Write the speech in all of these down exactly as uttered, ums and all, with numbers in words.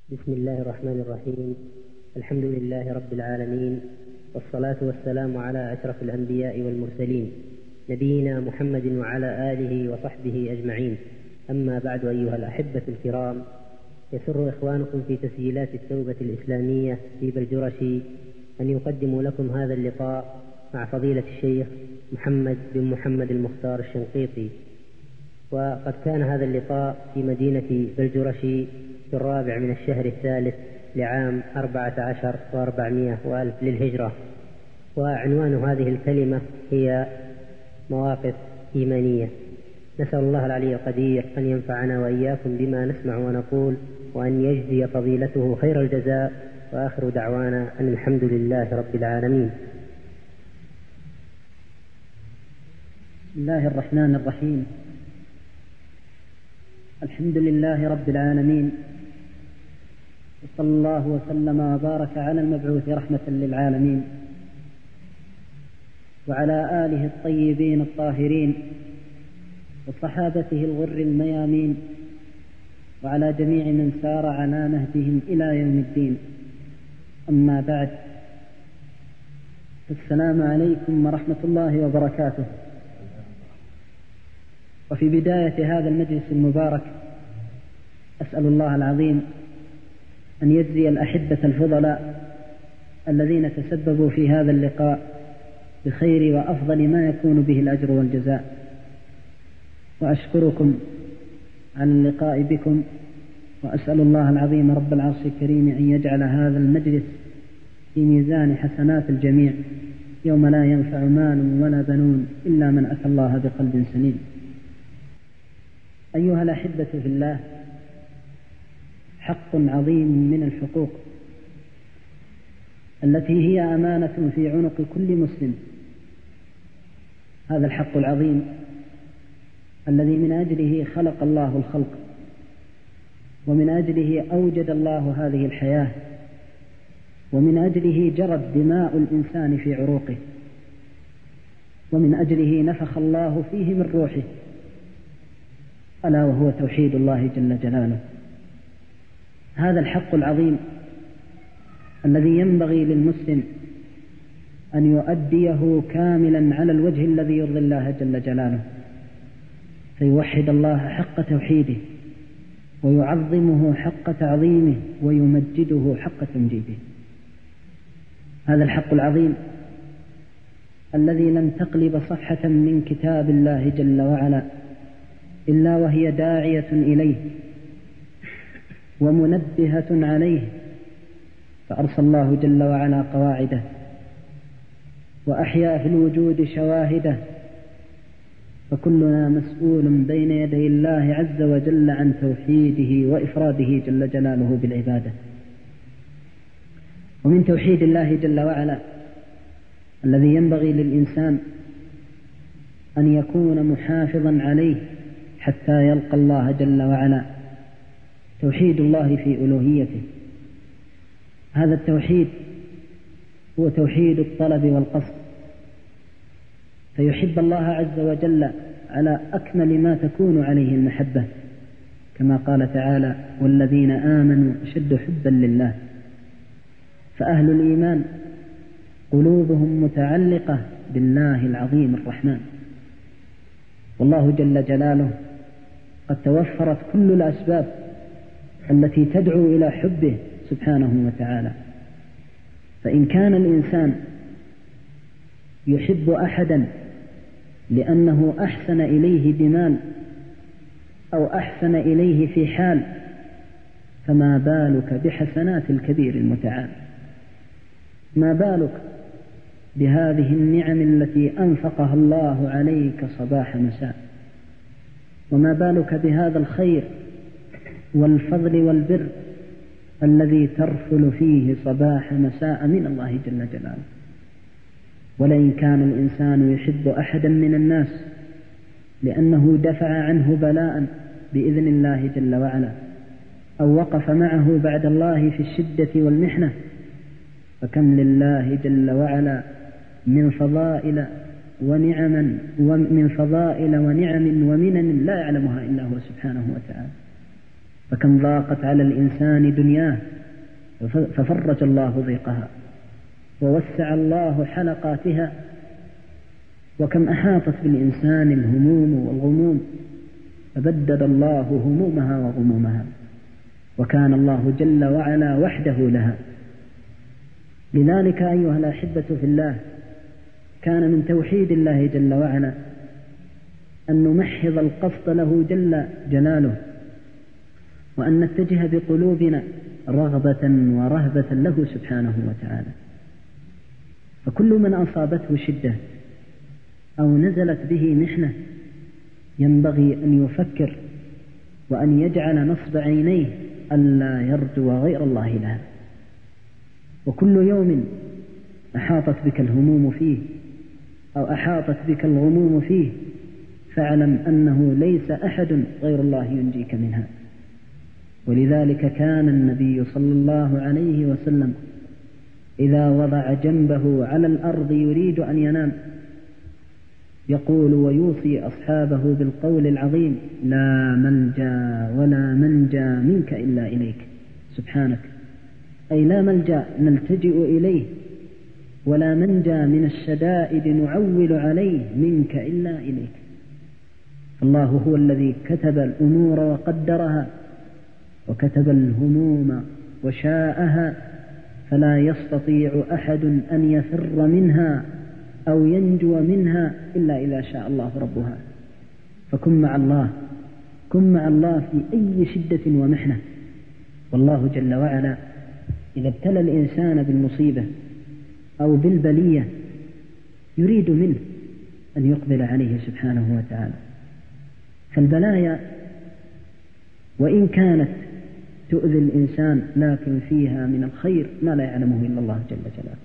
بسم الله الرحمن الرحيم. الحمد لله رب العالمين، والصلاة والسلام على أشرف الأنبياء والمرسلين نبينا محمد وعلى آله وصحبه أجمعين. أما بعد، أيها الأحبة الكرام، يسر إخوانكم في تسجيلات التوبة الإسلامية في بلجرشي أن يقدموا لكم هذا اللقاء مع فضيلة الشيخ محمد بن محمد المختار الشنقيطي. وقد كان هذا اللقاء في مدينة بلجرشي في الرابع من الشهر الثالث لعام أربعة عشر وأربعمائة وألف للهجرة. وعنوان هذه الكلمة هي مواقف إيمانية. نسأل الله العلي القدير أن ينفعنا وإياكم بما نسمع ونقول، وأن يجزي فضيلته خير الجزاء. وآخر دعوانا أن الحمد لله رب العالمين. بسم الله الرحمن الرحيم. الحمد لله رب العالمين، وصلى الله وسلم وبارك على المبعوث رحمة للعالمين، وعلى آله الطيبين الطاهرين، وصحابته الغر الميامين، وعلى جميع من سار على نهجهم إلى يوم الدين. أما بعد، السلام عليكم ورحمة الله وبركاته. وفي بداية هذا المجلس المبارك أسأل الله العظيم أن يجزي الأحبة الفضلاء الذين تسببوا في هذا اللقاء بخير وأفضل ما يكون به الأجر والجزاء. وأشكركم على اللقاء بكم، وأسأل الله العظيم رب العرش الكريم أن يجعل هذا المجلس في ميزان حسنات الجميع يوم لا ينفع مال ولا بنون إلا من أتى الله بقلب سليم. أيها الأحبة في الله، حق عظيم من الحقوق التي هي أمانة في عنق كل مسلم. هذا الحق العظيم الذي من أجله خلق الله الخلق، ومن أجله أوجد الله هذه الحياة، ومن أجله جرت دماء الإنسان في عروقه، ومن أجله نفخ الله فيه من روحه، ألا وهو توحيد الله جل جلاله. هذا الحق العظيم الذي ينبغي للمسلم أن يؤديه كاملا على الوجه الذي يرضي الله جل جلاله، فيوحد الله حق توحيده، ويعظمه حق تعظيمه، ويمجده حق تمجيده. هذا الحق العظيم الذي لن تقلب صفحة من كتاب الله جل وعلا إلا وهي داعية إليه ومنبهة عليه، فأرسل الله جل وعلا قواعده، وأحيا في الوجود شواهده، فكلنا مسؤول بين يدي الله عز وجل عن توحيده وإفراده جل جلاله بالعبادة. ومن توحيد الله جل وعلا الذي ينبغي للإنسان أن يكون محافظا عليه حتى يلقى الله جل وعلا توحيد الله في ألوهيته. هذا التوحيد هو توحيد الطلب والقصد، فيحب الله عز وجل على أكمل ما تكون عليه المحبة، كما قال تعالى: والذين آمنوا أشد حبا لله. فأهل الإيمان قلوبهم متعلقة بالله العظيم الرحمن، والله جل جلاله قد توفرت كل الأسباب التي تدعو إلى حبه سبحانه وتعالى. فإن كان الإنسان يحب أحدا لأنه أحسن إليه بمال أو أحسن إليه في حال، فما بالك بحسنات الكبير المتعال؟ ما بالك بهذه النعم التي أنفقها الله عليك صباح مساء؟ وما بالك بهذا الخير والفضل والبر الذي ترفل فيه صباح مساء من الله جل جلاله؟ ولئن كان الإنسان يحب أحدا من الناس لأنه دفع عنه بلاء بإذن الله جل وعلا، أو وقف معه بعد الله في الشدة والمحنة، فكم لله جل وعلا من فضائل ونعما ومن فضائل ونعم ومنن لا يعلمها إلا هو سبحانه وتعالى. فكم ضاقت على الإنسان دنياه ففرج الله ضيقها ووسع الله حلقاتها، وكم أحاطت بالإنسان الهموم والغموم فبدد الله همومها وغمومها، وكان الله جل وعلا وحده لها. لذلك أيها الأحبة في الله، كان من توحيد الله جل وعلا أن نمحض القصد له جل جلاله، وأن نتجه بقلوبنا رغبة ورهبة له سبحانه وتعالى. فكل من أصابته شدة أو نزلت به محنة ينبغي أن يفكر وأن يجعل نصب عينيه ألا يرجو غير الله لها. وكل يوم أحاطت بك الهموم فيه أو أحاطت بك الغموم فيه فاعلم أنه ليس أحد غير الله ينجيك منها. ولذلك كان النبي صلى الله عليه وسلم إذا وضع جنبه على الأرض يريد أن ينام يقول ويوصي أصحابه بالقول العظيم: لا ملجأ ولا منجى منك إلا إليك سبحانك، أي لا ملجأ نلتجئ إليه ولا منجى من الشدائد نعول عليه منك إلا إليك. الله هو الذي كتب الأمور وقدرها وكتب الهموم وشاءها، فلا يستطيع أحد أن يفر منها أو ينجو منها إلا إذا شاء الله ربها. فكن مع الله، كن مع الله في أي شدة ومحنة. والله جل وعلا إذا ابتلى الإنسان بالمصيبة أو بالبلية يريد منه أن يقبل عليه سبحانه وتعالى. فالبلايا وإن كانت تؤذي الإنسان لكن فيها من الخير ما لا يعلمه إلا الله جل جلاله.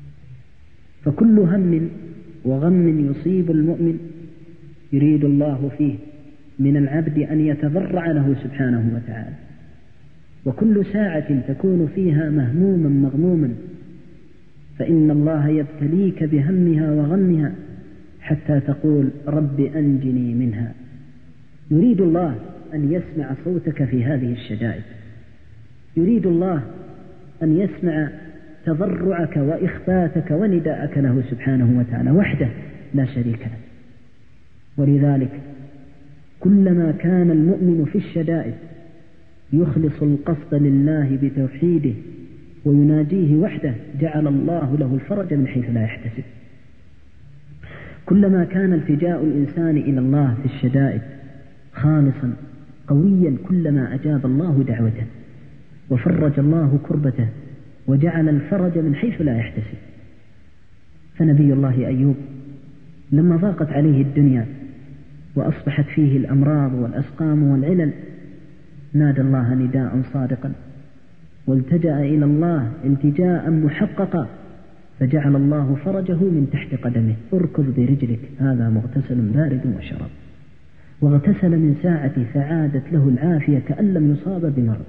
فكل هم وغم يصيب المؤمن يريد الله فيه من العبد أن يتضرع له سبحانه وتعالى. وكل ساعة تكون فيها مهموما مغموما فإن الله يبتليك بهمها وغمها حتى تقول رب أنجني منها. يريد الله أن يسمع صوتك في هذه الشدائد، يريد الله أن يسمع تضرعك وإخفاتك ونداءك له سبحانه وتعالى وحده لا شريك له. ولذلك كلما كان المؤمن في الشدائد يخلص القصد لله بتوحيده ويناجيه وحده جعل الله له الفرج من حيث لا يحتسب. كلما كان التجاء الإنسان إلى الله في الشدائد خالصا قويا كلما أجاب الله دعوته وفرج الله كربته وجعل الفرج من حيث لا يحتسب. فنبي الله أيوب لما ضاقت عليه الدنيا وأصبحت فيه الأمراض والأسقام والعلل نادى الله نداء صادقا والتجأ إلى الله التجاء محققا فجعل الله فرجه من تحت قدمه: اركض برجلك هذا مغتسل بارد وشراب. واغتسل من ساعة فعادت له العافية كأن لم يصاب بمرض.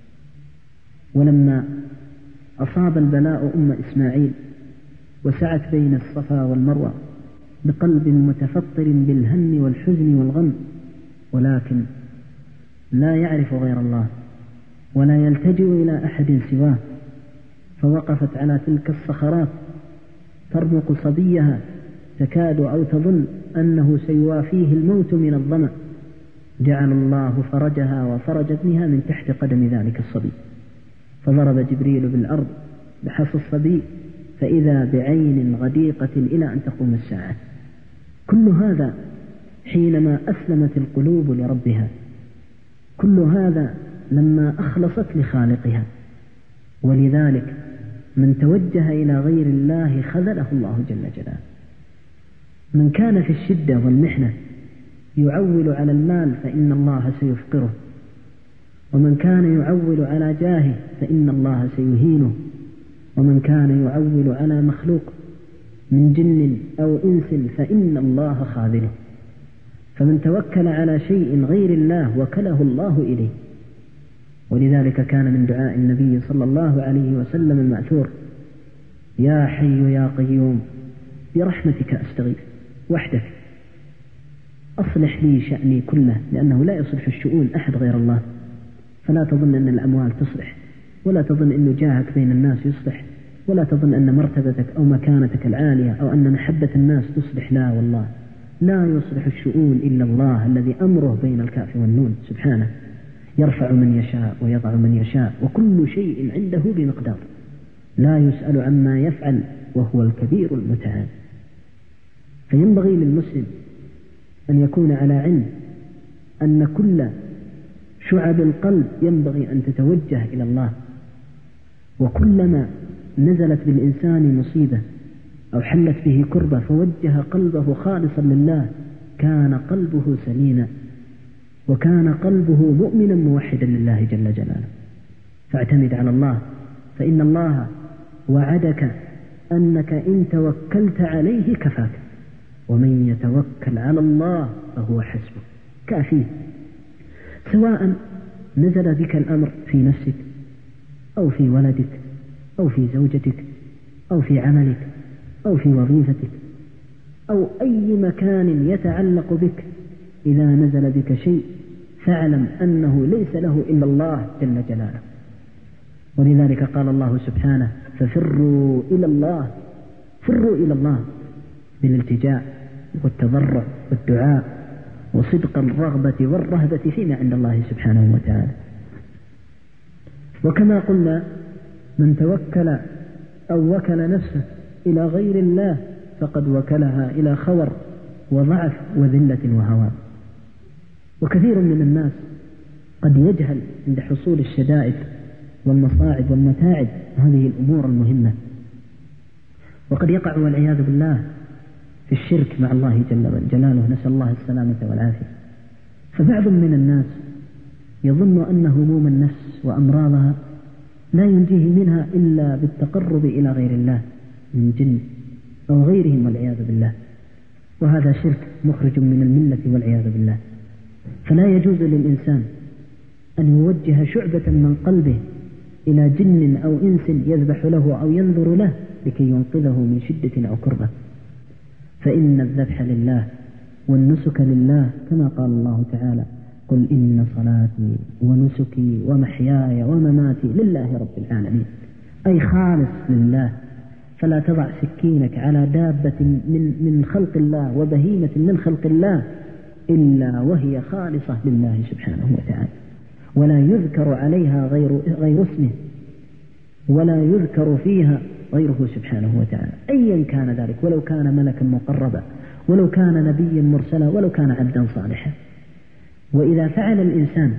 ولما أصاب البلاء أم إسماعيل وسعت بين الصفا والمروة بقلب متفطر بالهم والحزن والغم ولكن لا يعرف غير الله ولا يلتجئ إلى أحد سواه، فوقفت على تلك الصخرات ترمق صبيها تكاد أو تظن أنه سيوافيه الموت من الظمأ، جعل الله فرجها وفرج ابنها من تحت قدم ذلك الصبي، فضرب جبريل بالأرض بحص الصبي فإذا بعين غديقة إلى أن تقوم الساعة. كل هذا حينما أسلمت القلوب لربها، كل هذا لما أخلصت لخالقها. ولذلك من توجه إلى غير الله خذله الله جل جلاله. من كان في الشدة والمحنة يعول على المال فإن الله سيفقره، ومن كان يعول على جاهه فإن الله سيهينه، ومن كان يعول على مخلوق من جن أو إنس فإن الله خاذله. فمن توكل على شيء غير الله وكله الله إليه. ولذلك كان من دعاء النبي صلى الله عليه وسلم المأثور: يا حي يا قيوم برحمتك أستغيث وحدك أصلح لي شأني كله، لأنه لا يصلح الشؤون أحد غير الله. فلا تظن أن الأموال تصلح، ولا تظن أن جاهك بين الناس يصلح، ولا تظن أن مرتبتك أو مكانتك العالية أو أن محبة الناس تصلح. لا والله، لا يصلح الشؤون إلا الله الذي أمره بين الكاف والنون سبحانه، يرفع من يشاء ويضع من يشاء، وكل شيء عنده بمقدار، لا يسأل عما يفعل وهو الكبير المتعال. فينبغي للمسلم أن يكون على علم أن كل شعب القلب ينبغي أن تتوجه إلى الله، وكلما نزلت بالإنسان مصيبة أو حلت به كربة فوجه قلبه خالصا لله كان قلبه سليما، وكان قلبه مؤمنا موحدا لله جل جلاله. فاعتمد على الله، فإن الله وعدك أنك إن توكلت عليه كفاك، ومن يتوكل على الله فهو حسبه، كافيه. سواء نزل بك الأمر في نفسك أو في ولدك أو في زوجتك أو في عملك أو في وظيفتك أو أي مكان يتعلق بك، إذا نزل بك شيء فاعلم أنه ليس له إلا الله جل جلاله. ولذلك قال الله سبحانه: ففروا إلى الله، فروا إلى الله بالالتجاء والتضرع والدعاء وصدق الرغبة والرهبة فيما عند الله سبحانه وتعالى. وكما قلنا: من توكل أو وكل نفسه إلى غير الله فقد وكلها إلى خور وضعف وذلة وهوان. وكثير من الناس قد يجهل عند حصول الشدائد والمصاعب والمتاعب هذه الأمور المهمة، وقد يقع والعياذ بالله في الشرك مع الله جل جلاله، نسأل الله السلامة والعافية. فبعض من الناس يظن أن هموم النفس وأمراضها لا ينجيه منها إلا بالتقرب إلى غير الله من جن أو غيرهم والعياذ بالله، وهذا شرك مخرج من الملة والعياذ بالله. فلا يجوز للإنسان أن يوجه شعبة من قلبه إلى جن أو إنس يذبح له أو ينذر له لكي ينقذه من شدة أو كربة، فإن الذبح لله والنسك لله، كما قال الله تعالى: قل إن صلاتي ونسكي ومحياي ومماتي لله رب العالمين، أي خالص لله. فلا تضع سكينك على دابة من, من خلق الله وبهيمة من خلق الله إلا وهي خالصة لله سبحانه وتعالى، ولا يذكر عليها غير, غير اسمه، ولا يذكر فيها غيره سبحانه وتعالى، أيا كان ذلك، ولو كان ملكا مقربا، ولو كان نبيا مرسلا، ولو كان عبدا صالحا. وإذا فعل الإنسان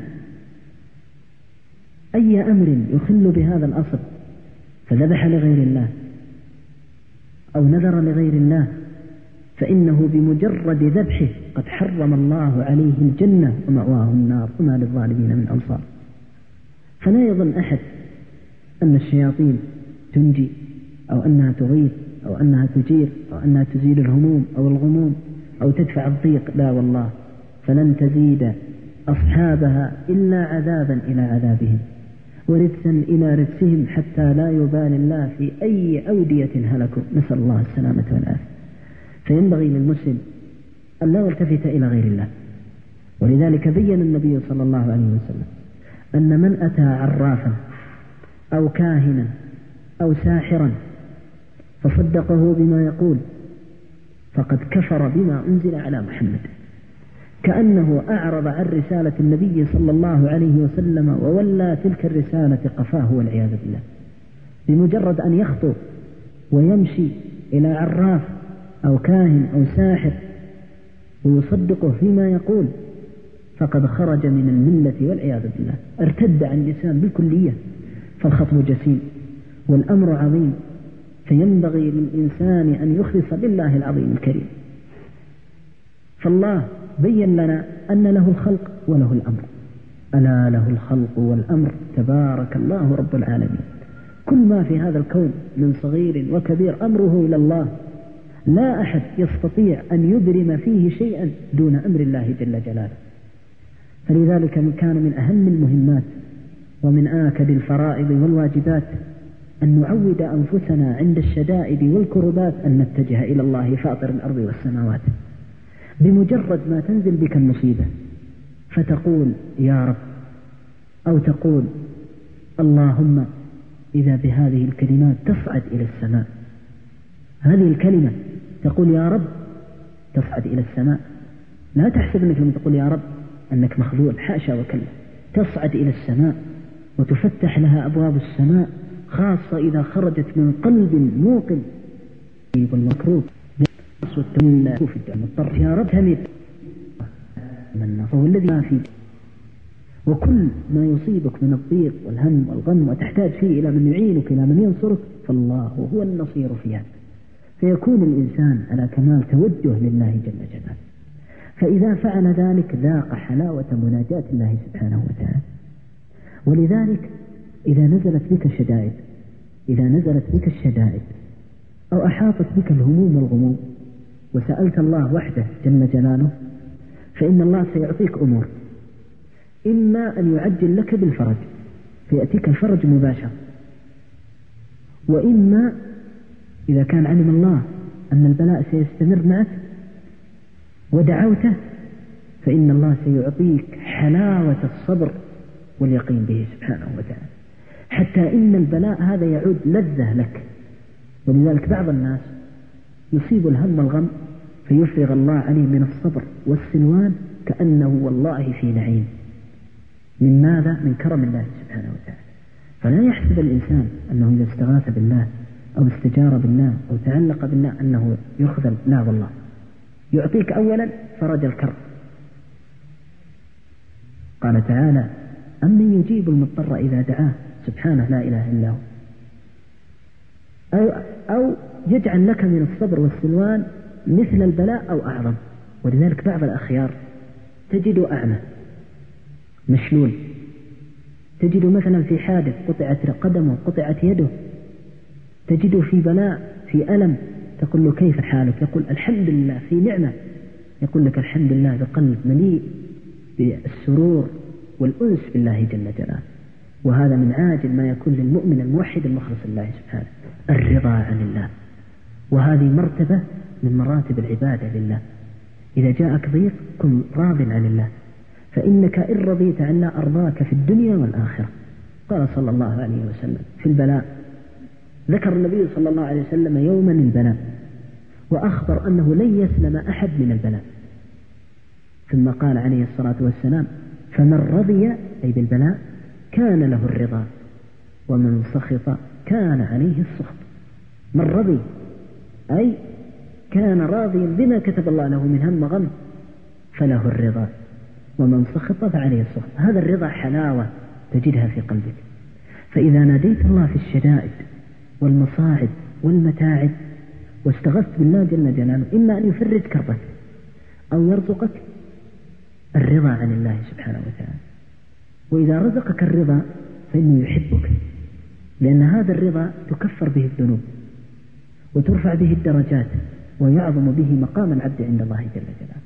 أي أمر يخل بهذا الأصل فذبح لغير الله أو نذر لغير الله، فإنه بمجرد ذبحه قد حرم الله عليه الجنة ومأواه النار وما للظالمين من أنصار. فلا يظن أحد أن الشياطين تنجي أو أنها تغيث أو أنها تجير أو أنها تزيل الهموم أو الغموم أو تدفع الضيق، لا والله، فلن تزيد أصحابها إلا عذابا إلى عذابهم ورثا إلى رثهم حتى لا يبال الله في أي أودية هلكوا، نسأل الله السلامة والعافية. فينبغي للمسلم أن لا يلتفت إلى غير الله. ولذلك بين النبي صلى الله عليه وسلم أن من أتى عرافا أو كاهنا أو ساحرا فصدقه بما يقول فقد كفر بما أنزل على محمد، كأنه أعرض عن رسالة النبي صلى الله عليه وسلم وولى تلك الرسالة قفاه والعياذ بالله. بمجرد أن يخطو ويمشي إلى عراف أو كاهن أو ساحر ويصدقه فيما يقول فقد خرج من الملة والعياذ بالله، ارتد عن الإسلام بالكلية. فالخطب جسيم والأمر عظيم، فينبغي للإنسان أن يخلص لله العظيم الكريم. فالله بين لنا أن له الخلق وله الأمر، ألا له الخلق والأمر تبارك الله رب العالمين. كل ما في هذا الكون من صغير وكبير أمره إلى الله، لا أحد يستطيع أن يبرم فيه شيئا دون أمر الله جل جلاله. فلذلك كان من أهم المهمات ومن آكد الفرائض والواجبات أن نعود أنفسنا عند الشدائد والكربات أن نتجه إلى الله فاطر الأرض والسماوات. بمجرد ما تنزل بك المصيبة فتقول: يا رب أو تقول اللهم إذا بهذه الكلمات تصعد إلى السماء، هذه الكلمة تقول يا رب تصعد إلى السماء. لا تحسب أنك لما تقول يا رب أنك مخذول، حاشا وكلا، تصعد إلى السماء وتفتح لها أبواب السماء، خاصة إذا خرجت من قلب موقن والمكروب المضطر يا رب هميد من هو الذي ما فيه. وكل ما يصيبك من الضيق والهم والغم وتحتاج فيه إلى من يعينك إلى من ينصرك فالله هو النصير فيها، فيكون الإنسان على كمال توجه لله جل جلاله. فإذا فعل ذلك ذاق حلاوة مناجاة الله سبحانه وتعالى. ولذلك إذا نزلت بك الشدائد إذا نزلت بك الشدائد أو أحاطت بك الهموم والغموم وسألت الله وحده جل جلاله، فإن الله سيعطيك أمور، إما أن يعجل لك بالفرج فيأتيك الفرج مباشرة، وإما إذا كان علم الله أن البلاء سيستمر معك ودعوته فإن الله سيعطيك حلاوة الصبر واليقين به سبحانه وتعالى، حتى إن البلاء هذا يعود لذة لك. ولذلك بعض الناس يصيب الهم والغم فيفرغ الله عليه من الصبر والسلوان كأنه والله في نعيم. من ماذا؟ من كرم الله سبحانه وتعالى. فلا يحسب الإنسان أنه إذا استغاث بالله أو استجار بالله أو تعلق بالله أنه يخذل، لا والله، يعطيك أولا فرج الكرب. قال تعالى أمن يجيب المضطر إذا دعاه سبحانه لا إله إلا هو، أو, أو يجعل لك من الصبر والسلوان مثل البلاء أو أعظم. ولذلك بعض الأخيار تجد أعمى مشلول، تجد مثلا في حادث قطعت قدمه قطعت يده، تجد في بلاء في ألم، تقول له كيف حالك؟ يقول الحمد لله في نعمة، يقول لك الحمد لله بقلب مليء بالسرور والأنس بالله جل جلاله. وهذا من عاجل ما يكون للمؤمن الموحد المخلص لله سبحانه، الرضا عن الله. وهذه مرتبة من مراتب العبادة لله. إذا جاءك ضيق كن راض عن الله، فإنك إن رضيت عن الله أرضاك في الدنيا والآخرة. قال صلى الله عليه وسلم في البلاء، ذكر النبي صلى الله عليه وسلم يوما البلاء وأخبر أنه لن يسلم أحد من البلاء، ثم قال عليه الصلاة والسلام فمن رضي أي بالبلاء كان له الرضا ومن سخط كان عليه السخط. من رضي أي كان راضيا بما كتب الله له من هم وغم فله الرضا، ومن سخط فعليه السخط. هذا الرضا حلاوة تجدها في قلبك. فإذا ناديت الله في الشدائد والمصاعب والمتاعب واستغثت بالله جل جلاله، إما أن يفرج كربك أو يرزقك الرضا عن الله سبحانه وتعالى. وإذا رزقك الرضا فإنه يحبك، لأن هذا الرضا تكفر به الذنوب وترفع به الدرجات ويعظم به مقام العبد عند الله جل جلاله،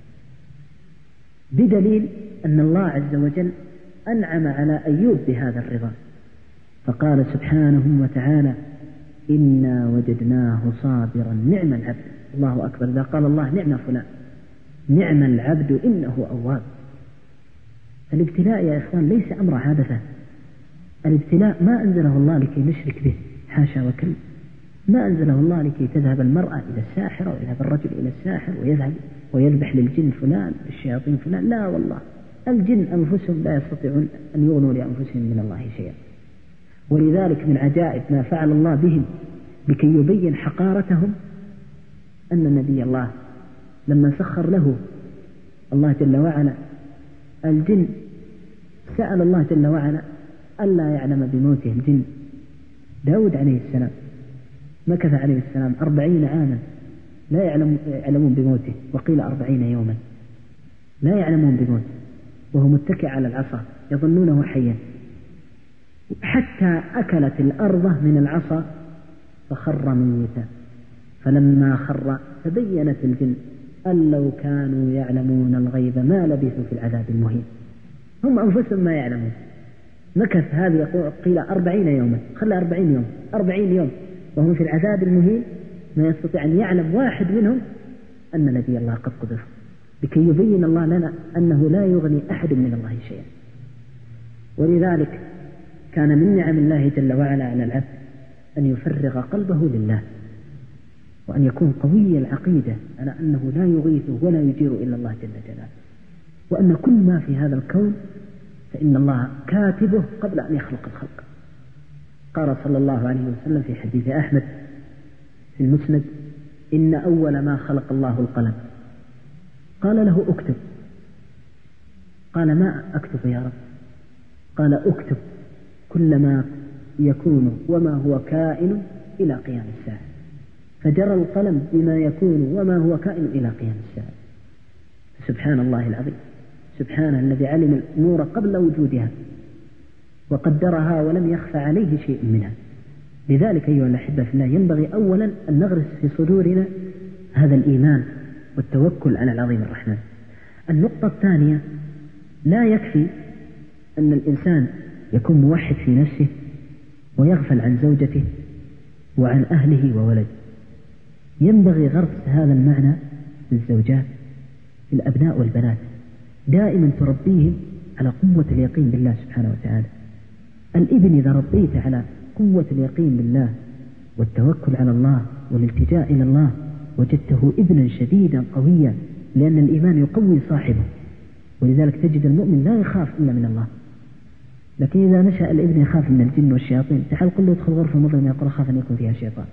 بدليل أن الله عز وجل أنعم على أيوب بهذا الرضا، فقال سبحانه وتعالى إنا وجدناه صابرا نعم العبد. الله أكبر، إذا قال الله نعم فلان نعم العبد إنه أواب. الابتلاء يا إخوان ليس أمر عادة، الابتلاء ما أنزله الله لكي نشرك به، حاشا وكلا، ما أنزله الله لكي تذهب المرأة إلى الساحر ويذهب الرجل إلى الساحر ويذهب ويذبح للجن فلان للشياطين فلان، لا والله، الجن أنفسهم لا يستطيعون أن يغنوا لأنفسهم من الله شيئا. ولذلك من عجائب ما فعل الله بهم لكي يبين حقارتهم أن نبي الله لما سخر له الله جل وعلا الجن سأل الله جل وعلا ألا يعلم بموته الجن. داود عليه السلام مكث عليه السلام أربعين عاما لا يعلم يعلمون بموته، وقيل أربعين يوما لا يعلمون بموته، وهو متكئ على العصا يظنونه حيا، حتى أكلت الأرض من العصا فخر ميتا، فلما خر تبينت الجن أن لو كانوا يعلمون الغيب ما لبثوا في العذاب المهين. هم أنفسهم ما يعلمون. مكث هذه قيل أربعين يوما، خلى أربعين يوم أربعين يوم وهم في العذاب المهين، ما يستطيع أن يعلم واحد منهم أن نبي الله قد قذف، لكي يبين الله لنا أنه لا يغني أحد من الله شيئا. ولذلك كان من نعم الله جل وعلا على العبد أن يفرغ قلبه لله، وأن يكون قوي العقيدة على أنه لا يغيثه ولا يجير إلا الله جل جلاله، وأن كل ما في هذا الكون فإن الله كاتبه قبل أن يخلق الخلق. قال صلى الله عليه وسلم في حديث أحمد في المسند: إن أول ما خلق الله القلم. قال له: اكتب. قال: ما أكتب يا رب؟ قال: اكتب كل ما يكون وما هو كائن إلى قيام الساعة. فجرى القلم بما يكون وما هو كائن إلى قيام الساعة. سبحان الله العظيم، سبحانه الذي علم الأمور قبل وجودها وقدرها ولم يخفى عليه شيء منها. لذلك أيها الأحبة في الله ينبغي أولا أن نغرس في صدورنا هذا الإيمان والتوكل على العظيم الرحمن. النقطة الثانية: لا يكفي أن الإنسان يكون موحد في نفسه ويغفل عن زوجته وعن أهله وولده، ينبغي غرس هذا المعنى في الزوجات، في الأبناء والبنات، دائما تربيهم على قوة اليقين بالله سبحانه وتعالى. الابن إذا ربيت على قوة اليقين بالله والتوكل على الله والالتجاء إلى الله وجدته ابنا شديدا قويا، لأن الإيمان يقوي صاحبه، ولذلك تجد المؤمن لا يخاف إلا من الله. لكن إذا نشأ الابن يخاف من الجن والشياطين، تعال قل له ادخل غرفة مظلمة يقول أخاف أن يكون فيها شيطان،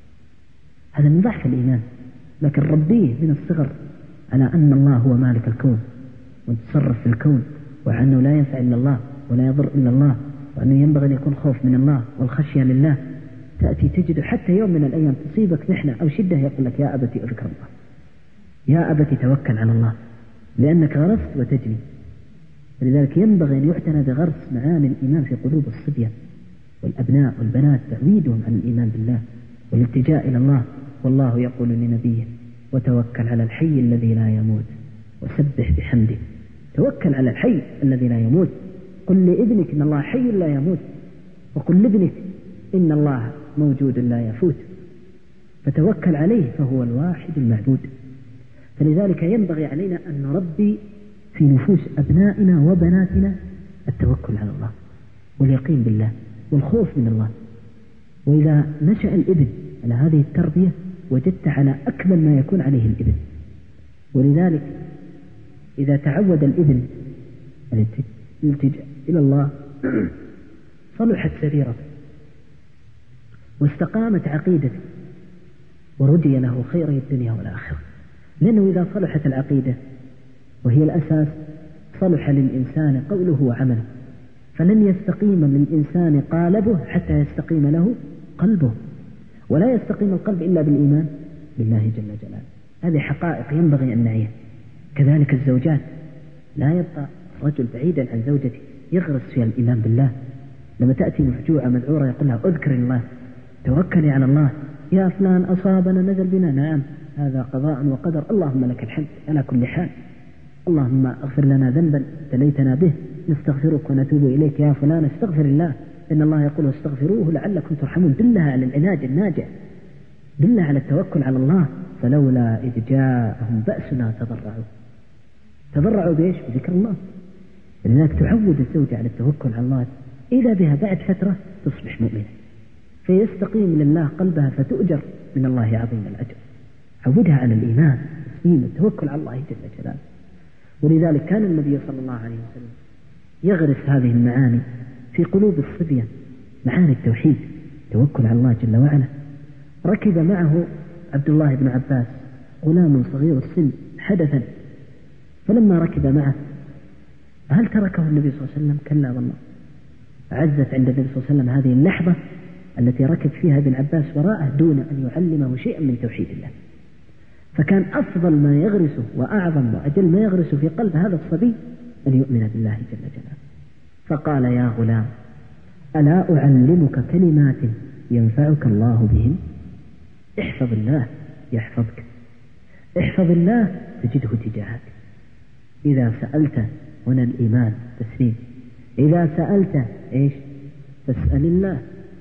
هذا من ضعف الإيمان. لكن ربيه من الصغر على أن الله هو مالك الكون وتصرف في الكون، وأنه لا ينفع إلا الله ولا يضر إلا الله، وأنه ينبغي أن يكون خوف من الله والخشية لله. تأتي تجد حتى يوم من الأيام تصيبك محنة أو شدة يقول لك: يا أبتي اذكر الله، يا أبتي توكل على الله، لأنك غرست وتجني. ولذلك ينبغي أن يعتنى بغرس معاني الإيمان في قلوب الصبيان والأبناء والبنات، تعويدهم على الإيمان بالله والالتجاء إلى الله. والله يقول لنبيه: وتوكل على الحي الذي لا يموت وسبح بحمده. توكل على الحي الذي لا يموت. قل لابنك إن الله حي لا يموت، وقل لابنك إن الله موجود لا يفوت. فتوكل عليه فهو الواحد المعبود. فلذلك ينبغي علينا أن نربي في نفوس أبنائنا وبناتنا التوكل على الله واليقين بالله والخوف من الله. وإذا نشأ الابن على هذه التربية وجدت على أكمل ما يكون عليه الابن. ولذلك إذا تعود الابن الالتجاء إلى الله صلحت سريرته واستقامت عقيدته ورجي له خير الدنيا والآخرة. لأنه إذا صلحت العقيدة وهي الأساس صلح للإنسان قوله وعمله، فلن يستقيم للإنسان قالبه حتى يستقيم له قلبه، ولا يستقيم القلب إلا بالإيمان بالله جل جلاله. هذه حقائق ينبغي أن نعيها. كذلك الزوجات، لا يبقى رجل بعيدا عن زوجته يغرس فيها الإيمان بالله. لما تأتي مفجوعة مذعورة يقول لها: اذكر الله، توكلي على الله، يا فلان أصابنا نزل بنا، نعم هذا قضاء وقدر، اللهم لك الحمد على كل حال، اللهم اغفر لنا ذنبا ابتليتنا به، نستغفرك ونتوب إليك يا فلان، استغفر الله، إن الله يقول استغفروه لعلكم ترحمون. دلها على العناج الناجع، دلها على التوكل على الله. فلولا إذ جاءهم بأسنا تضرعوا تضرعوا بإيش؟ بذكر الله. لذلك تعود الزوجة على التوكل على الله، إذا بها بعد فترة تصبح مؤمنة فيستقيم لله قلبها فتؤجر من الله عظيم الأجر. عودها على الإيمان والتسليم والتوكل على الله جل جلاله. ولذلك كان النبي صلى الله عليه وسلم يغرس هذه المعاني في قلوب الصبيان، معاني التوحيد، توكل على الله جل وعلا. ركب معه عبد الله بن عباس غلام صغير السن حدثا، فلما ركب معه هل تركه النبي صلى الله عليه وسلم؟ كلا والله. عزت عند النبي صلى الله عليه وسلم هذه اللحظة التي ركب فيها ابن عباس وراءه دون أن يعلمه شيئا من توحيد الله. فكان أفضل ما يغرسه وأعظم وأجل ما يغرسه في قلب هذا الصبي أن يؤمن بالله جل جلاله. فقال: يا غلام، ألا أعلمك كلمات ينفعك الله بهن؟ احفظ الله يحفظك، احفظ الله تجده تجاهك. إذا سألت، هنا الإيمان تسليم، إذا سألت إيش؟ فاسأل الله،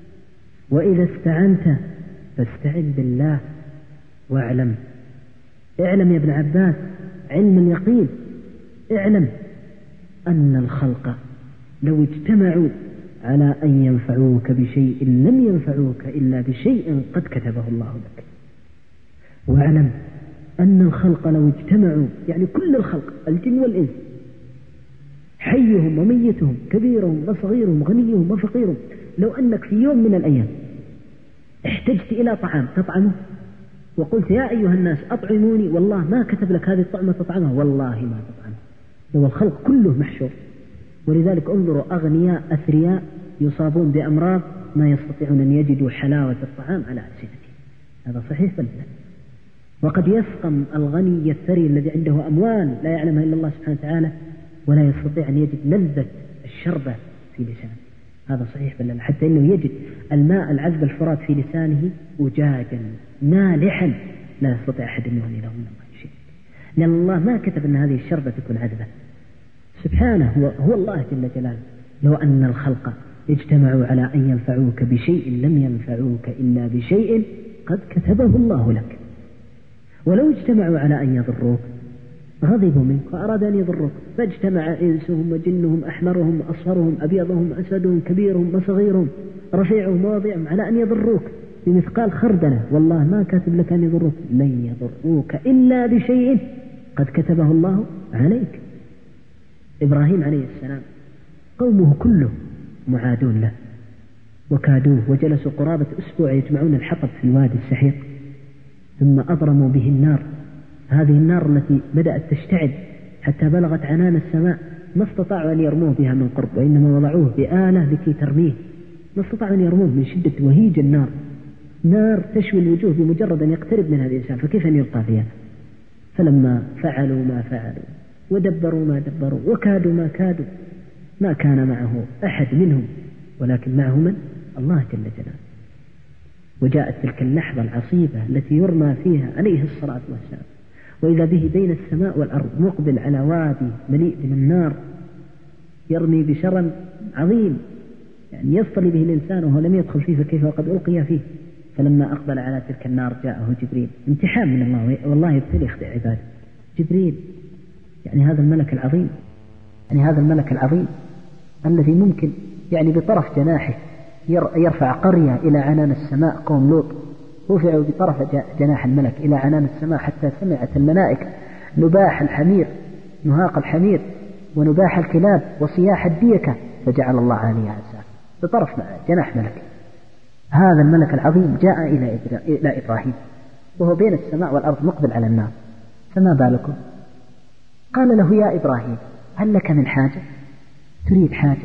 وإذا استعنت فاستعن بالله. واعلم، اعلم يا ابن عباس علم اليقين، اعلم أن الخلق لو اجتمعوا على أن ينفعوك بشيء لم ينفعوك إلا بشيء قد كتبه الله لك. واعلم أن الخلق لو اجتمعوا، يعني كل الخلق الجن والإنس، حيهم وميتهم، كبيرهم وصغيرهم، غنيهم وفقيرهم، لو أنك في يوم من الأيام احتجت إلى طعام تطعمه وقلت يا أيها الناس أطعموني، والله ما كتب لك هذه الطعمة تطعمها، والله ما تطعمها، لو الخلق كله محشور. ولذلك انظروا أغنياء أثرياء يصابون بأمراض ما يستطيعون أن يجدوا حلاوة الطعام على ألسنتهم. هذا صحيح بل لا؟ وقد يسقم الغني الثري الذي عنده أموال لا يعلمها إلا الله سبحانه وتعالى ولا يستطيع أن يجد لذة الشربة في لسانه. هذا صحيح بل لا؟ حتى أنه يجد الماء العذب الفرات في لسانه أجاجا نالحا لا يستطيع أحد أن يغني له من الله شيء، لأن الله ما كتب أن هذه الشربة تكون عذبة سبحانه. هو, هو الله جل جلاله. لو أن الخلق اجتمعوا على أن ينفعوك بشيء لم ينفعوك إلا بشيء قد كتبه الله لك، ولو اجتمعوا على أن يضروك غضبوا منك وأراد أن يضروك، فاجتمع إنسهم وجنهم، أحمرهم أصفرهم أبيضهم أسودهم كبيرهم وصغيرهم رفيعهم ووضيعهم على أن يضروك بمثقال خردلة، والله ما كاتب لك أن يضروك، لن يضروك إلا بشيء قد كتبه الله عليك. إبراهيم عليه السلام قومه كله معادون له وكادوه وجلسوا قرابة أسبوع يجمعون الحطب في الوادي السحيق، ثم أضرموا به النار، هذه النار التي بدأت تشتعل حتى بلغت عنان السماء، ما استطاعوا أن يرموه بها من قرب، وإنما وضعوه بآلة لكي ترميه، ما استطاعوا أن يرموه من شدة وهيج النار، نار تشوي الوجوه بمجرد أن يقترب من هذه الإنسان، فكيف أن يلقى فيها؟ فلما فعلوا ما فعلوا ودبروا ما دبروا وكادوا ما كادوا ما كان معه أحد منهم، ولكن معه من؟ الله جل جلاله. وجاءت تلك اللحظة العصيبة التي يرمى فيها عليه الصلاة والسلام، وإذا به بين السماء والأرض مقبل على وادي مليء من النار يرمي بشرا عظيم، يعني يصطلي به الإنسان وهو لم يدخل فيه فكيف وقد ألقي فيه. فلما أقبل على تلك النار جاءه جبريل، امتحان من الله، والله يبتلي يخدع عباده. جبريل يعني هذا الملك العظيم، يعني هذا الملك العظيم الذي ممكن يعني بطرف جناحه يرفع قرية إلى عنان السماء. قوم لوط رفعوا بطرف جناح الملك إلى عنان السماء حتى سمعت الملائكة نباح الحمير، نهاق الحمير ونباح الكلاب وصياح الديكة، فجعل الله عليها الساعة بطرف جناح ملك. هذا الملك العظيم جاء إلى إبراهيم وهو بين السماء والأرض مقبل على النار، فما بالكم؟ قال له يا إبراهيم هل لك من حاجة؟ تريد حاجة؟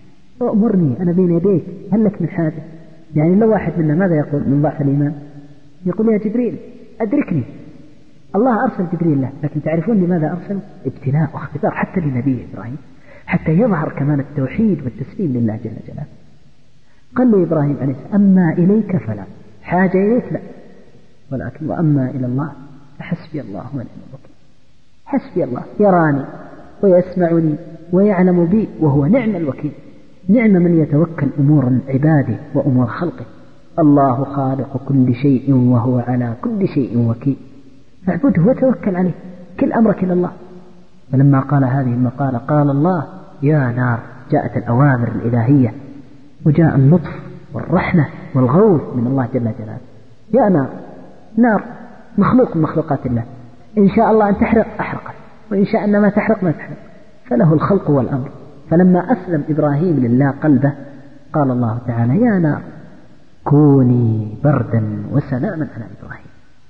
أمرني أنا بين يديك، هل لك من حاجة؟ يعني لو واحد منا ماذا يقول من ضعف الإيمان؟ يقول يا جبريل أدركني. الله أرسل جبريل له، لكن تعرفون لماذا أرسل؟ ابتلاء واختبار حتى لنبيه إبراهيم، حتى يظهر كمان التوحيد والتسليم لله جل جلاله. قال له إبراهيم عليه السلام أما إليك فلا، حاجة إليك لا، ولكن وأما إلى الله فحسبي الله ونعم الوكيل. حسبي الله يراني ويسمعني ويعلم بي وهو نعم الوكيل. نعم من يتوكل أمور عباده وأمور خلقه. الله خالق كل شيء وهو على كل شيء وكيل، فاعبده وتوكل عليه، كل أمرك إلى الله. فلما قال هذه المقالة قال الله يا نار، جاءت الأوامر الإلهية وجاء اللطف والرحمة والغوث من الله جل جلاله. يا نار، نار مخلوق من مخلوقات الله، إن شاء الله أن تحرق أحرقت، وإن شاء أن ما تحرق ما تحرق، فله الخلق والأمر. فلما أسلم إبراهيم لله قلبه قال الله تعالى يا نار كوني بردا وسلاما على إبراهيم،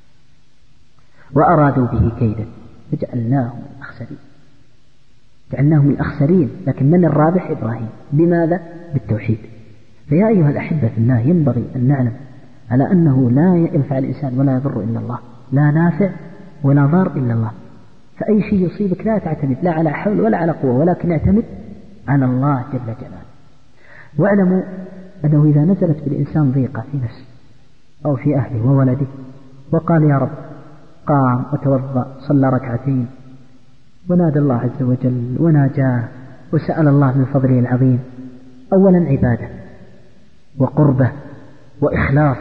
وأرادوا به كيدا فجعلناهم الأخسرين. جعلناهم الأخسرين، لكن من الرابح؟ إبراهيم. بماذا؟ بالتوحيد. فيا أيها الأحبة في الله ينبغي أن نعلم على أنه لا ينفع الإنسان ولا يضر إلا الله، لا نافع ولا ضار إلا الله. فأي شيء يصيبك لا تعتمد لا على حول ولا على قوة، ولكن اعتمد على الله جل جلاله. واعلموا أنه إذا نزلت بالإنسان ضيقة في نفسه أو في أهله وولده وقال يا رب، قام وتوضأ صلى ركعتين ونادى الله عز وجل وناجاه وسأل الله من فضله العظيم، أولا عبادة وقربة وإخلاص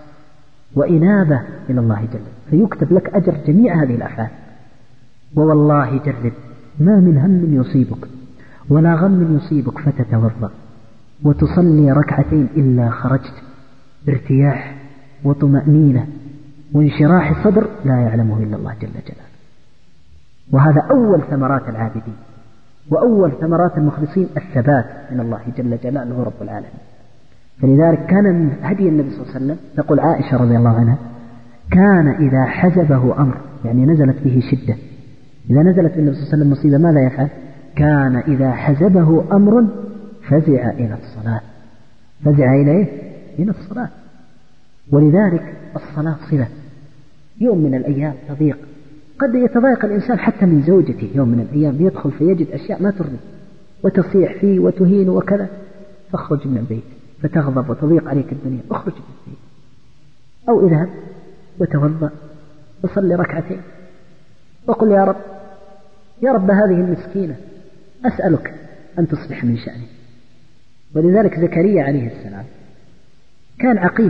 وإنابة إلى الله جل، فيكتب لك أجر جميع هذه الأفعال. ووالله جرب ما من هم يصيبك ولا غم يصيبك فتتوضأ وتصلي ركعتين إلا خرجت بارتياح وطمأنينة وانشراح صدر لا يعلمه إلا الله جل جلاله. وهذا أول ثمرات العابدين وأول ثمرات المخلصين الثبات من الله جل جلاله رب العالمين. فلذلك كان من هدي النبي صلى الله عليه وسلم، تقول عائشة رضي الله عنها: كان إذا حزبه أمر، يعني نزلت به شدة، إذا نزلت بالنبي صلى الله عليه وسلم مصيبة ماذا يفعل؟ كان إذا حزبه أمر فزع إلى الصلاة، فزع إليه إلى الصلاة. ولذلك الصلاة صلة. يوم من الأيام تضيق، قد يتضايق الإنسان حتى من زوجته، يوم من الأيام يدخل فيجد أشياء ما ترضي وتصيح فيه وتهين وكذا، فاخرج من البيت، فتغضب وتضيق عليك الدنيا، اخرج من البيت، أو اذهب وتوضأ وصلي ركعتين وقل: يا رب يا رب هذه المسكينة أسألك أن تصلح من شأني. ولذلك زكريا عليه السلام كان عقيم،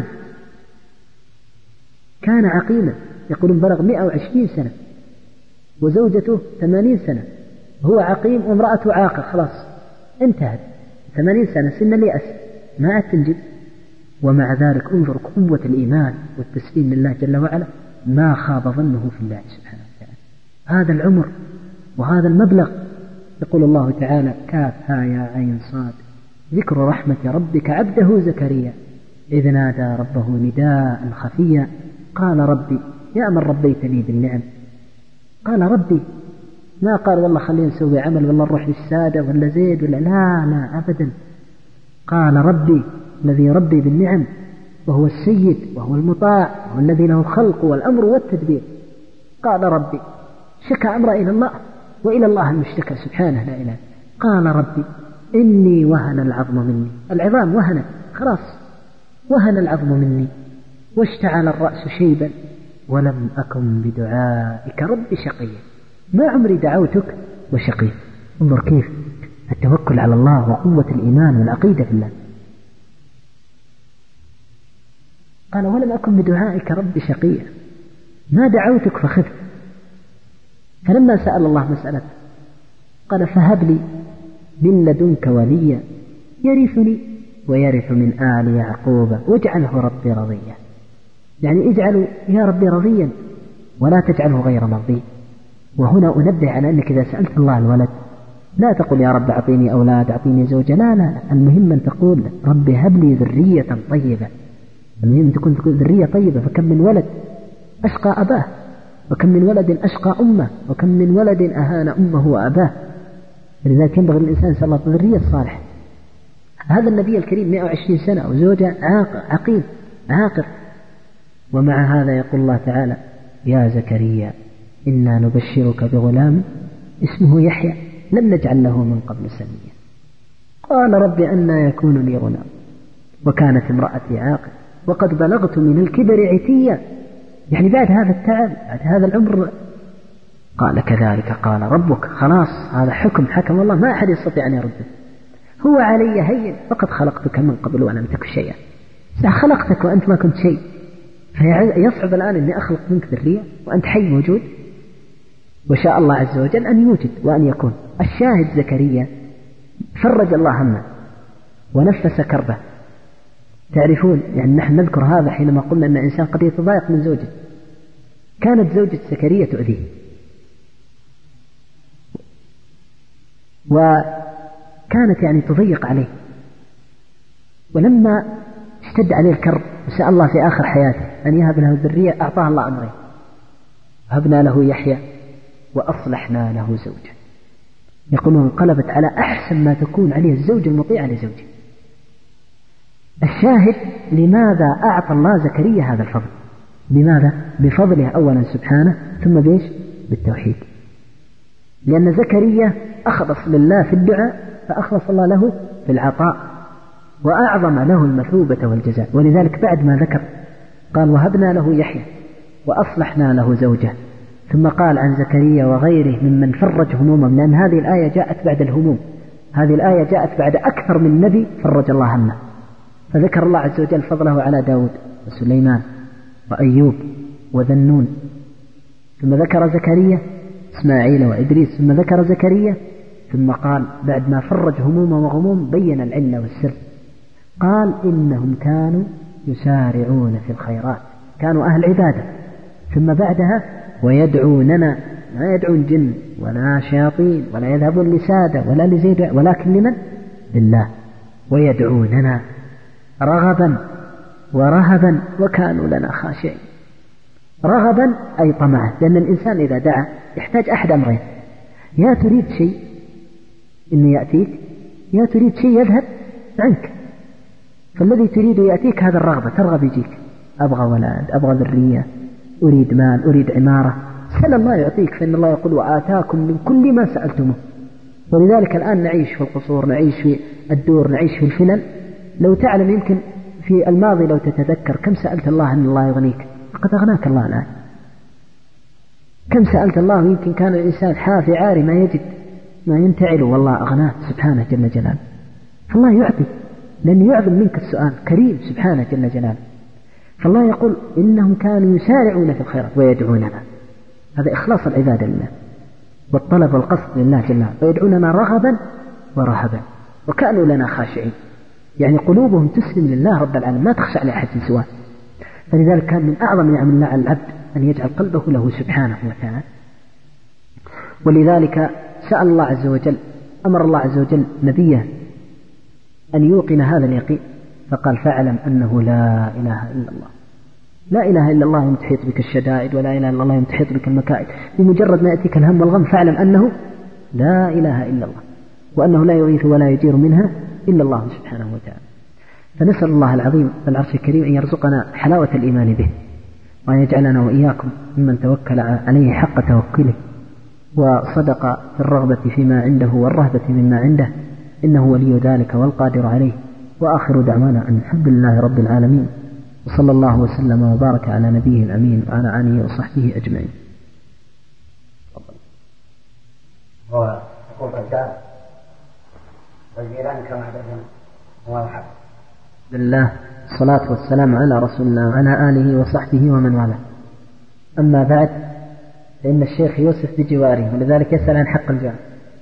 كان عقيما، يقولون بلغ مئة وعشرين سنة وزوجته ثمانين سنة، هو عقيم وامرأته عاقر، خلاص انتهت ثمانين سنة، سن اليأس، ما عاد تنجب. ومع ذلك انظر قوة الإيمان والتسليم لله جل وعلا، ما خاب ظنه في الله سبحانه وتعالى. هذا العمر وهذا المبلغ. يقول الله تعالى: كافها يا عين صاد ذكر رحمة ربك عبده زكريا إذ نادى ربه نداء خفيا قال ربي يا من ربيتني بالنعم. قال ربي، ما قال والله خلينا نسوي عمل والله نروح للسادة ولا زيد ولا لا لا أبدا. قال ربي الذي ربي بالنعم، وهو السيد وهو المطاع وهو الذي له الخلق والأمر والتدبير. قال ربي، شكى أمر إلى الله وإلى الله المشتكى سبحانه لا إله. قال ربي إني وهن العظم مني، العظام وهنت خلاص، وهن العظم مني واشتعل الرأس شيبا ولم أكن بدعائك رب شقيا، ما عمري دعوتك وشقي. انظر كيف التوكل على الله وقوة الإيمان والعقيدة في الله. قال ولم أكن بدعائك رب شقيا، ما دعوتك فخذ. فلما سأل الله مسألة قال فهب لي من لدنك وليا يرثني ويرث من آل يعقوب واجعله ربي رضيا. يعني اجعله يا ربي رضيا ولا تجعله غير مرضي. وهنا أنبه على أنك إذا سألت الله الولد لا تقول يا رب أعطيني أولاد أعطيني زوجة، لا لا، المهم أن تقول ربي هب لي ذرية طيبة. المهم تكون ذرية طيبة. فكم من ولد أشقى أباه، وكم من ولد أشقى أمه، وكم من ولد أهان أمه وأباه. لذلك ينبغي الإنسان يسأل الله الذرية الصالحة. هذا النبي الكريم مئة وعشرين سنة وزوجة عاقر عقيم عاقر، ومع هذا يقول الله تعالى يا زكريا إنا نبشرك بغلام اسمه يحيى لم نجعل له من قبل سميا. قال رب أنى يكون لي غلام وكانت امرأتي عاقر وقد بلغت من الكبر عتيا. يعني بعد هذا التعب بعد هذا العمر. قال كذلك قال ربك، خلاص هذا حكم حكم الله ما أحد يستطيع أن يرده. هو علي هين فقد خلقتك من قبل ولم تك شيئا. خلقتك وأنت ما كنت شيء، فيصعب الآن أني أخلق منك ذرية وأنت حي موجود. وشاء الله عز وجل أن يوجد وأن يكون. الشاهد زكريا فرج الله همه ونفس كربه. تعرفون يعني نحن نذكر هذا حينما قلنا أن إنسان قد يتضايق من زوجه. كانت زوجة زكريا تؤذيه، وكانت يعني تضيق عليه، ولما اشتد عليه الكرب وسأل الله في آخر حياته أن يهب له الذرية أعطاه الله أمرين: هبنا له يحيى وأصلحنا له زوجا. يقولون انقلبت على أحسن ما تكون عليه الزوج المطيع لزوجه. الشاهد لماذا أعطى الله زكريا هذا الفضل؟ بماذا؟ بفضله أولا سبحانه، ثم بيش؟ بالتوحيد. لأن زكريا أخلص لله في الدعاء فأخلص الله له في العطاء وأعظم له المثوبة والجزاء. ولذلك بعد ما ذكر قال وهبنا له يحيى وأصلحنا له زوجه، ثم قال عن زكريا وغيره ممن فرج همومهم، لأن هذه الآية جاءت بعد الهموم، هذه الآية جاءت بعد أكثر من نبي فرج الله همه. فذكر الله عز وجل فضله على داود وسليمان وأيوب وذنون، ثم ذكر زكريا إسماعيل وإدريس، ثم ذكر زكريا ثم قال بعد ما فرج هموم وغموم بين العلة والسر، قال إنهم كانوا يسارعون في الخيرات، كانوا أهل عبادة. ثم بعدها ويدعوننا، ما يدعون جن ولا شياطين ولا يذهبون لسادة ولا لزيد، ولكن لمن؟ لله. ويدعوننا رغبا ورهبا وكانوا لنا خاشعين. رغبا أي طمعا، لأن الإنسان إذا دعا يحتاج أحد أمرين: يا تريد شيء إنه يأتيك، يا تريد شيء يذهب عنك. فالذي تريد يأتيك هذا الرغبة، ترغب يجيك، أبغى ولد، أبغى ذرية، أريد مال، أريد عمارة، سأل الله يعطيك، فإن الله يقول وآتاكم من كل ما سألتموه. ولذلك الآن نعيش في القصور، نعيش في الدور، نعيش في الفلل. لو تعلم يمكن في الماضي لو تتذكر كم سألت الله أن الله يغنيك، فقد أغناك الله الآن. كم سألت الله يمكن كان الإنسان حافي عاري ما يجد ما ينتعل، والله أغناه سبحانه جل جلاله. فالله يعطي لأنه يعظم منك السؤال، كريم سبحانه جل جلاله. فالله يقول إنهم كانوا يسارعون في الخيرات ويدعوننا، هذا إخلاص العبادة لله والطلب والقصد لله جل وعلا. ويدعوننا رغبا ورهبا وكانوا لنا خاشعين، يعني قلوبهم تسلم لله رب العالمين، ما تخشى على أحد سواه. فلذلك كان من أعظم نعم الله على العبد أن يجعل قلبه له سبحانه وتعالى. ولذلك سأل الله عز وجل، أمر الله عز وجل نبيه أن يوقن هذا اليقين، فقال فاعلم أنه لا إله إلا الله. لا إله إلا الله يوم تحيط بك الشدائد، ولا إله إلا الله يوم تحيط بك المكائد. بمجرد ما يأتيك الهم والغم فاعلم أنه لا إله إلا الله، وأنه لا يغيث ولا يجير منها إلا الله سبحانه وتعالى. فنسأل الله العظيم العرش الكريم أن يرزقنا حلاوة الإيمان به، وأن يجعلنا وإياكم ممن توكل عليه حق توكله، وصدق في الرغبة فيما عنده والرهبة مما عنده، إنه ولي ذلك والقادر عليه. وآخر دعوانا أن الحمد لله رب العالمين، وصلى الله وسلم وبارك على نبيه الأمين وعلى آله وصحبه أجمعين. هو حقوق الجار والجيران كما بين هو الحق. بالله الصلاة والسلام على رسول الله وعلى آله وصحبه ومن والاه. أما بعد، فإن الشيخ يوسف بجواره، ولذلك يسأل عن حق الجار.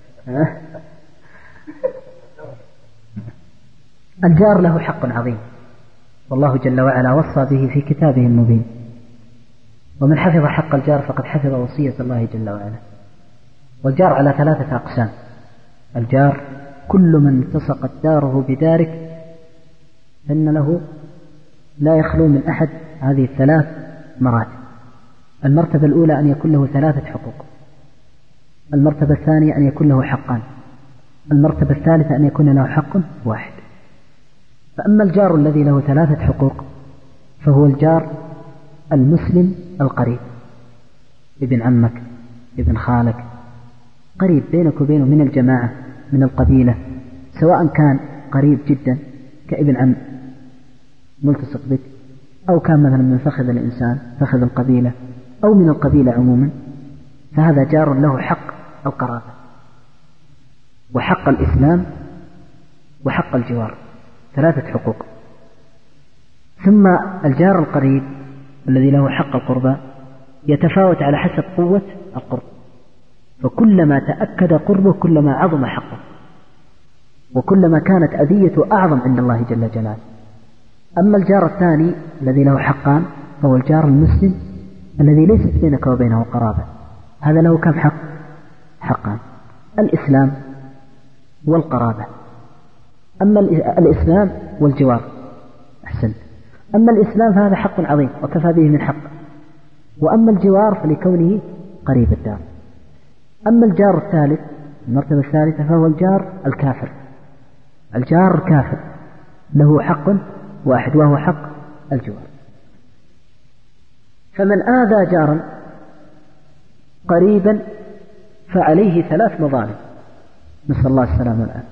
الجار له حق عظيم، والله جل وعلا وصى به في كتابه المبين. ومن حفظ حق الجار فقد حفظ وصية الله جل وعلا. والجار على ثلاثة أقسام: الجار كل من التصقت داره بدارك، فإن له لا يخلو من أحد هذه الثلاث مراتب. المرتبة الأولى أن يكون له ثلاثة حقوق، المرتبة الثانية أن يكون له حقان، المرتبة الثالثة أن يكون له حق واحد. فأما الجار الذي له ثلاثة حقوق فهو الجار المسلم القريب، ابن عمك، ابن خالك، قريب بينك وبينه من الجماعة من القبيلة، سواء كان قريب جدا كابن عم ملتصق بك، أو كان مثلا من فخذ الإنسان فخذ القبيلة، أو من القبيلة عموما، فهذا جار له حق القرابة وحق الإسلام وحق الجوار، ثلاثة حقوق. ثم الجار القريب الذي له حق القربى يتفاوت على حسب قوة القرب، فكلما تأكد قربه كلما عظم حقه، وكلما كانت أذيته أعظم عند الله جل جلاله. أما الجار الثاني الذي له حقان فهو الجار المسلم الذي ليست بينك وبينه قرابة، هذا له كم حق؟ حقان: الإسلام والقرابة. أما الإسلام والجوار أحسن. أما الإسلام فهذا حق عظيم وكفى به من حق، وأما الجوار فلكونه قريب الدار. أما الجار الثالث المرتبة الثالثة فهو الجار الكافر، الجار الكافر له حق واحد وهو حق الجوار. فمن آذى جارا قريبا فعليه ثلاث مظالم، نسأل الله السلامة والعافية.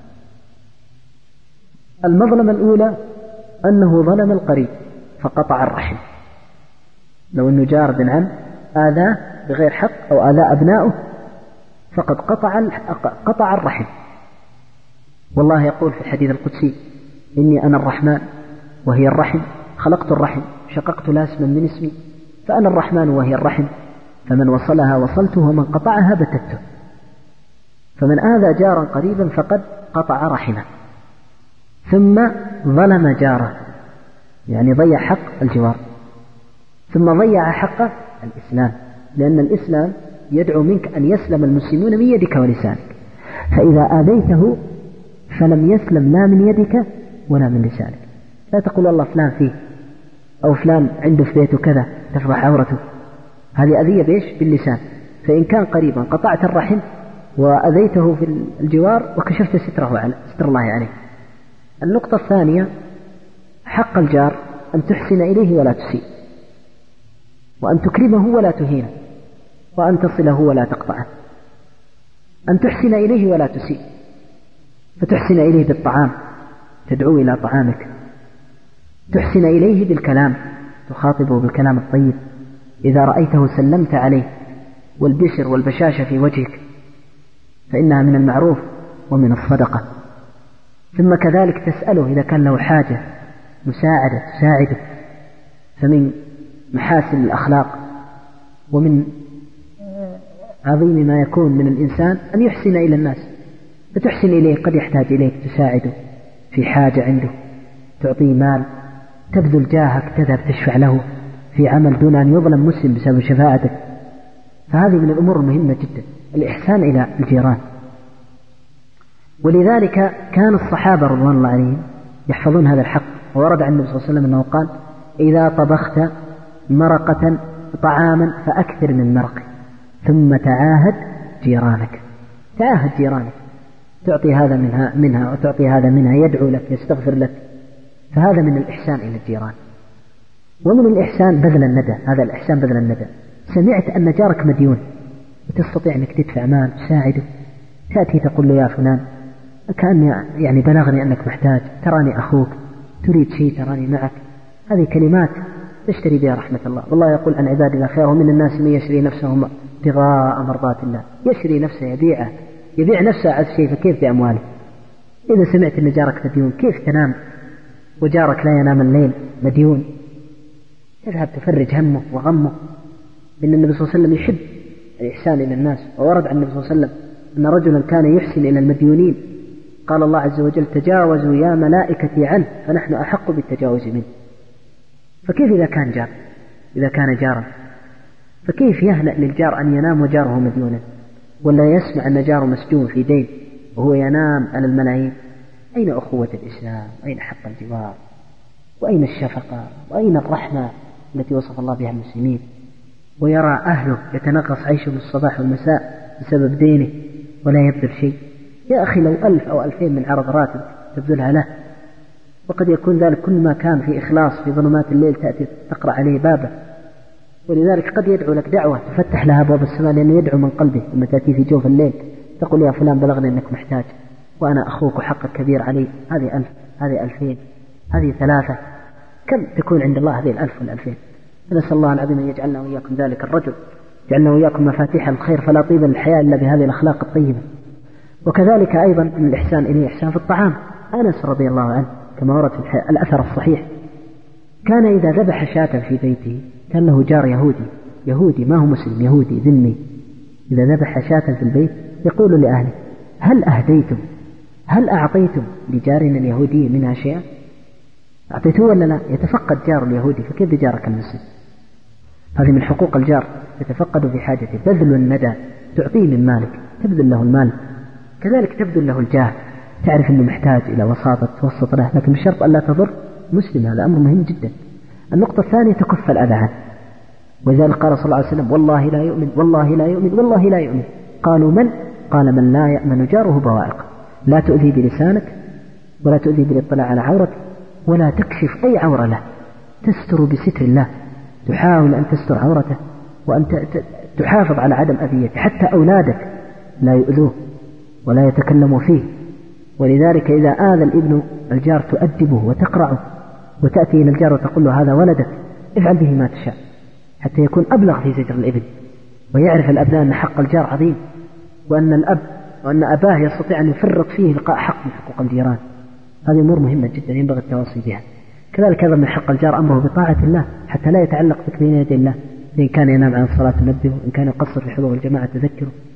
المظلمة الأولى أنه ظلم القريب فقطع الرحم، لو أنه جار بن عم آذاه بغير حق أو آذى أبنائه فقد قطع قطع الرحم. والله يقول في الحديث القدسي: إني أنا الرحمن وهي الرحم، خلقت الرحم شققت لها اسما من اسمي، فأنا الرحمن وهي الرحم، فمن وصلها وصلته ومن قطعها بتته. فمن آذى جارا قريبا فقد قطع رحمه، ثم ظلم جاره، يعني ضيع حق الجوار، ثم ضيع حق الإسلام، لأن الإسلام يدعو منك أن يسلم المسلمون من يدك ولسانك، فإذا آذيته فلم يسلم لا من يدك ولا من لسانك. لا تقول والله فلان فيه أو فلان عنده في بيته كذا تفضح عورته، هذه أذية بإيش؟ باللسان. فإن كان قريبا قطعت الرحم وأذيته في الجوار وكشفت ستره على ستر الله عليه. النقطة الثانية حق الجار أن تحسن إليه ولا تسيء، وأن تكرمه ولا تهينه، وأن تصله ولا تقطعه. أن تحسن إليه ولا تسيء، فتحسن إليه بالطعام، تدعو إلى طعامك، تحسن إليه بالكلام، تخاطبه بالكلام الطيب، إذا رأيته سلمت عليه، والبشر والبشاشة في وجهك، فإنها من المعروف ومن الصدقة. ثم كذلك تسأله إذا كان له حاجة، مساعدة تساعده، فمن محاسن الأخلاق ومن عظيم ما يكون من الإنسان أن يحسن إلى الناس، فتحسن إليه، قد يحتاج إليك تساعده في حاجة عنده، تعطيه مال، تبذل جاهك، تذهب تشفع له في عمل دون أن يظلم مسلم بسبب شفاعتك. فهذه من الأمور المهمة جدا، الإحسان إلى الجيران. ولذلك كان الصحابة رضوان الله عليهم يحفظون هذا الحق، وورد عن النبي صلى الله عليه وسلم أنه قال: إذا طبخت مرقة طعاما فأكثر من مرقه، ثم تعاهد جيرانك. تعاهد جيرانك، تعطي هذا منها منها وتعطي هذا منها، يدعو لك، يستغفر لك، فهذا من الإحسان إلى الجيران. ومن الإحسان بذل الندى، هذا الإحسان بذل الندى. سمعت أن جارك مديون وتستطيع أنك تدفع مال تساعده، تأتي تقول له: يا فلان كأني يعني بلغني أنك محتاج، تراني أخوك، تريد شيء، تراني معك. هذه كلمات تشتري بها رحمة الله. والله يقول عن عباد الله: خير ومن الناس من يشري نفسه ابتغاء مرضات الله. يشري نفسه، يبيعه، يبيع نفسه على شيء، فكيف بأمواله؟ إذا سمعت أن جارك مديون كيف تنام وجارك لا ينام الليل مديون؟ تذهب تفرج همه وغمه. لأن النبي صلى الله عليه وسلم يحب الإحسان إلى الناس، وورد عن النبي صلى الله عليه وسلم أن رجلا كان يحسن إلى المديونين، قال الله عز وجل: تجاوزوا يا ملائكتي عنه فنحن أحق بالتجاوز منه. فكيف إذا كان جار، إذا كان جارا، فكيف يهنأ للجار أن ينام وجاره مديونا، ولا يسمع أن جاره مسجون في دين وهو ينام على الملايين؟ أين أخوة الإسلام؟ أين حق الجوار؟ وأين الشفقة؟ وأين الرحمة التي وصف الله بها المسلمين؟ ويرى أهله يتنقص عيشهم الصباح والمساء بسبب دينه ولا يبذل شيء. يا أخي لو ألف أو ألفين من عرض راتب تبذلها له، وقد يكون ذلك كل ما كان في إخلاص في ظلمات الليل تأتي تقرأ عليه بابه. ولذلك قد يدعو لك دعوة تفتح لها أبواب السماء، لأنه يدعو من قلبه. لما تأتي في جوف الليل تقول: يا فلان بلغني أنك محتاج وأنا أخوك وحقك كبير علي، هذه ألف، هذه ألفين، هذه ثلاثة، كم تكون عند الله هذه الألف والألفين؟ نسأل الله العظيم أن يجعلنا وإياكم ذلك الرجل، يجعلنا وإياكم مفاتيح الخير، فلا طيب للحياة إلا بهذه الأخلاق الطيبة. وكذلك أيضا من الإحسان إليه إحسان في الطعام. أنس رضي الله عنه كما ورد في الأثر الصحيح كان إذا ذبح شاة في بيته، كان له جار يهودي، يهودي ما هو مسلم، يهودي ذمي، إذا ذبح شاة في البيت يقول لأهله: هل أهديتم، هل أعطيتم لجارنا اليهودي منها شيئا؟ أعطيته ولا لا؟ يتفقد جار اليهودي، فكيف بجارك المسلم؟ هذه من حقوق الجار، يتفقد في حاجته. بذل الندى، تعطيه من مالك، تبذل له المال. كذلك تبذل له الجاه، تعرف أنه محتاج إلى وساطة توسط له، لكن بشرط أن لا تضر مسلم، هذا أمر مهم جدا. النقطة الثانية تكف الأذى عنه، ولذلك قال صلى الله عليه وسلم: والله لا يؤمن، والله لا يؤمن، والله لا يؤمن. قالوا: من؟ قال: من لا يأمن جاره بوائقه. لا تؤذي بلسانك، ولا تؤذي بالاطلاع على عورته، ولا تكشف أي عورة له، تستر بستر الله، تحاول أن تستر عورته، وأن تحافظ على عدم أذيته، حتى أولادك لا يؤذوه ولا يتكلموا فيه. ولذلك إذا آذى الابن الجار تؤدبه وتقرعه، وتأتي إلى الجار وتقول له: هذا ولدك، افعل به ما تشاء، حتى يكون أبلغ في زجر الابن، ويعرف الأبناء أن حق الجار عظيم، وأن الأب وأن أباه يستطيع أن يفرط فيه لقاء حق من حقوق الجيران. هذه أمور مهمة جدا ينبغي التواصي بها. كذلك أيضا من حق الجار أمره بطاعة الله، حتى لا يتعلق بك بين يدي الله. إن كان ينام عن الصلاة تنبهه، إن كان يقصر في حضور الجماعة تذكره.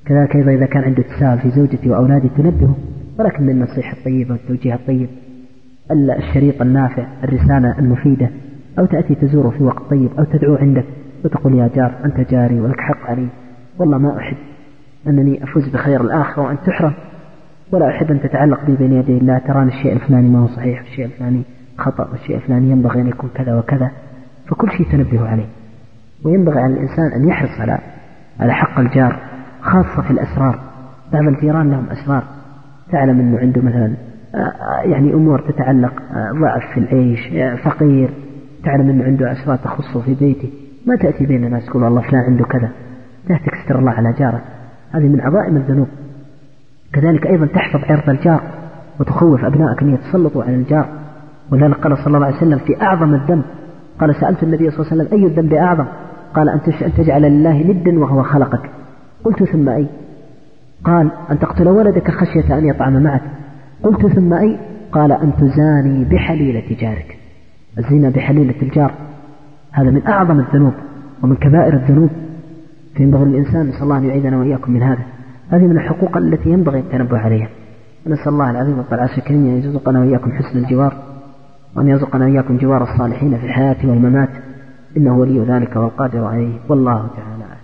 كذلك أيضا إذا كان عنده تساهل في زوجتي وأولادي تنبهه، ولكن بالنصيحة الطيبة والتوجيه الطيب، الشريط النافع، الرسالة المفيدة، أو تأتي تزوره في وقت طيب، أو تدعو عندك وتقول يا جار أنت جاري ولك حق علي، والله ما أحب أنني أفوز بخير الآخرة وأن تحرم، ولا أحب أن تتعلق بي بين يدي الله، تراني الشيء الفلاني ما هو صحيح، الشيء الفلاني خطأ، والشيء الفلاني ينبغي أن يكون كذا وكذا. فكل شيء تنبه عليه، وينبغي على الإنسان أن يحرص على على حق الجار، خاصة في الأسرار. بعض الجيران لهم أسرار، تعلم أنه عنده مثلا يعني أمور تتعلق ضعف في العيش، فقير، تعلم أنه عنده أسرار تخصه في بيته، ما تأتي بين الناس تقول الله فلان عنده كذا، تهتك ستر الله على جارك، هذه من عظائم الذنوب. كذلك أيضا تحفظ عرض الجار وتخوف أبنائك أن يتسلطوا على الجار. ولذلك قال صلى الله عليه وسلم في أعظم الذنب، قال سألت النبي صلى الله عليه وسلم أي الذنب أعظم؟ قال أن تجعل لله ندا وهو خلقك. قلت ثم أي؟ قال أن تقتل ولدك خشية أن يطعم معك. قلت ثم أي؟ قال أن تزاني بحليلة جارك. الزنا بحليلة الجار هذا من أعظم الذنوب ومن كبائر الذنوب، فينبغي الإنسان نسأل الله أن يعيذنا وإياكم من هذا. هذه من الحقوق التي ينبغي التنبه عليها. ونسأل الله العظيم رب العرش الكريم أن يرزقنا وإياكم حسن الجوار، وأن يرزقنا وإياكم جوار الصالحين في الحياة والممات، إنه ولي ذلك والقادر عليه، والله تعالى أعلم.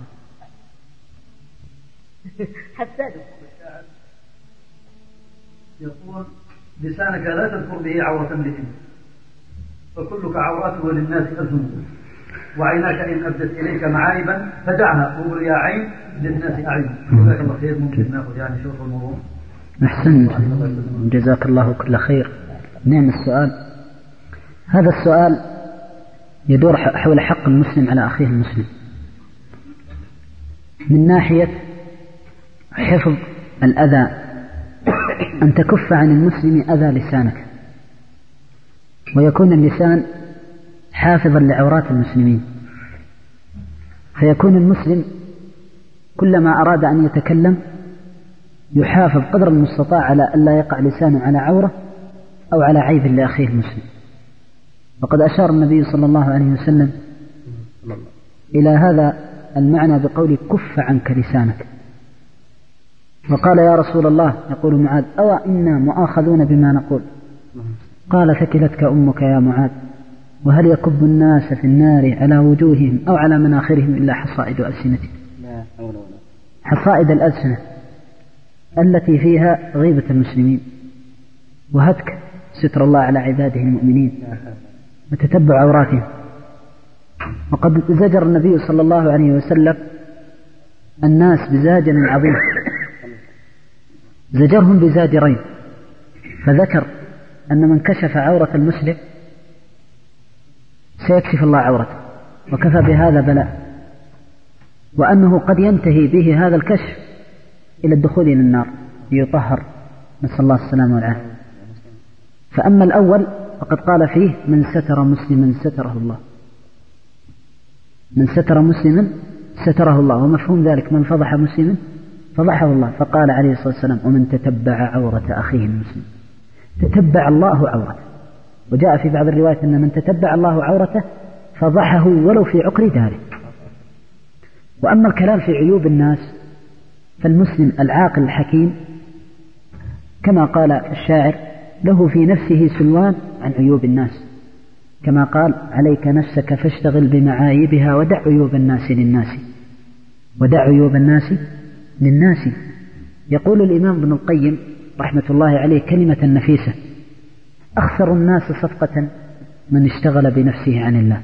حسان يقول لسانك لا تذكر به عورة امرئ، فكلك عورات للناس ألف، وعيناك إن أبدت إليك معايبا فدعها، وقل يا عين للناس أعين. جزاك الله خير. ممكن نأخذ يعني شوف الموضوع. أحسنت، جزاك الله كل خير. نعم السؤال، هذا السؤال يدور حول حق المسلم على أخيه المسلم، من ناحية حفظ الأذى، أن تكف عن المسلم أذى لسانك، ويكون اللسان حافظا لعورات المسلمين، فيكون المسلم كلما أراد أن يتكلم يحافظ قدر المستطاع على ألا يقع لسانه على عورة أو على عيب لأخيه المسلم. وقد أشار النبي صلى الله عليه وسلم إلى هذا المعنى بقول كف عنك لسانك، وقال يا رسول الله، يقول معاذ أو إنا مؤاخذون بما نقول؟ قال ثكلتك أمك يا معاذ، وهل يكب الناس في النار على وجوههم أو على مناخرهم إلا حصائد ألسنتهم. حصائد الألسنة التي فيها غيبة المسلمين وهتك ستر الله على عباده المؤمنين وتتبع عوراتهم. وقد زجر النبي صلى الله عليه وسلم الناس بزاجر عظيم، زجرهم بزاجرين، فذكر أن من كشف عورة المسلم سيكشف الله عورته، وكفى بهذا بلاء، وأنه قد ينتهي به هذا الكشف إلى الدخول إلى النار ليطهر، نسأل الله السلامة والعافية. فأما الأول فقد قال فيه من ستر مسلما ستره الله، من ستر مسلما ستره الله، ومفهوم ذلك من فضح مسلما فضحه الله. فقال عليه الصلاة والسلام ومن تتبع عورة أخيه المسلم تتبع الله عورته. وجاء في بعض الروايات أن من تتبع الله عورته فضحه ولو في عقر داره. وأما الكلام في عيوب الناس فالمسلم العاقل الحكيم كما قال الشاعر له في نفسه سلوان عن عيوب الناس، كما قال عليك نفسك فاشتغل بمعايبها ودع عيوب الناس للناس، ودع عيوب الناس للناس. يقول الإمام ابن القيم رحمة الله عليه كلمة نفيسة: أخسر الناس صفقة من اشتغل بنفسه عن الله.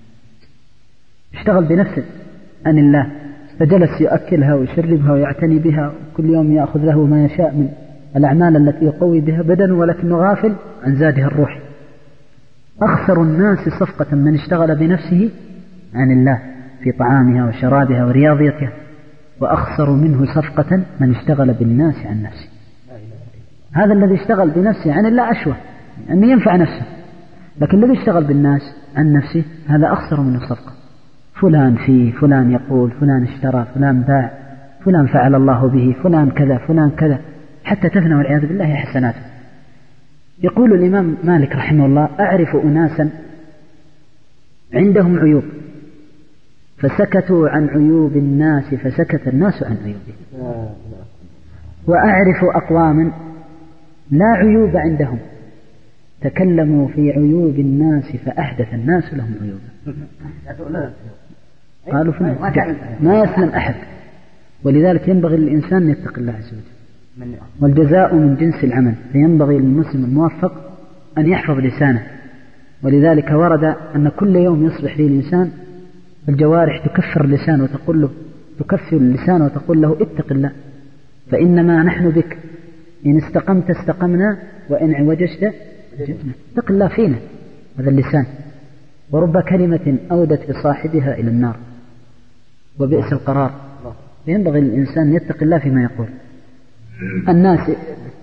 اشتغل بنفسه عن الله، فجلس يأكلها ويشربها ويعتني بها، وكل يوم يأخذ له ما يشاء من الأعمال التي يقوي بها بدنه، ولكنه غافل عن زادها الروح. أخسر الناس صفقة من اشتغل بنفسه عن الله في طعامها وشرابها ورياضيتها، وأخسر منه صفقة من اشتغل بالناس عن نفسه. هذا الذي اشتغل بنفسه عن الله أشوه أن ينفع نفسه، لكن الذي اشتغل بالناس عن نفسه هذا أخسر منه صفقة. فلان فيه، فلان يقول، فلان اشترى، فلان باع، فلان فعل الله به، فلان كذا، فلان كذا، حتى تفنى والعياذ بالله حسناته. يقول الإمام مالك رحمه الله: أعرف أناسا عندهم عيوب فسكتوا عن عيوب الناس فسكت الناس عن عيوبهم. وأعرف أقواما لا عيوب عندهم تكلموا في عيوب الناس فأحدث الناس لهم عيوبا. قالوا فنان ما يسلم أحد. ولذلك ينبغي للإنسان أن يتقي الله عز وجل، والجزاء من جنس العمل، فينبغي للمسلم الموفق أن يحفظ لسانه. ولذلك ورد أن كل يوم يصبح فيه الإنسان الجوارح تكفر اللسان وتقول له تكفر اللسان وتقول له اتق الله، فإنما نحن بك، إن استقمت استقمنا وإن عوججت جئنا. اتق الله فينا هذا اللسان. ورب كلمة أودت بصاحبها إلى النار وبئس القرار. ينبغي للإنسان يتق الله فيما يقول. الناس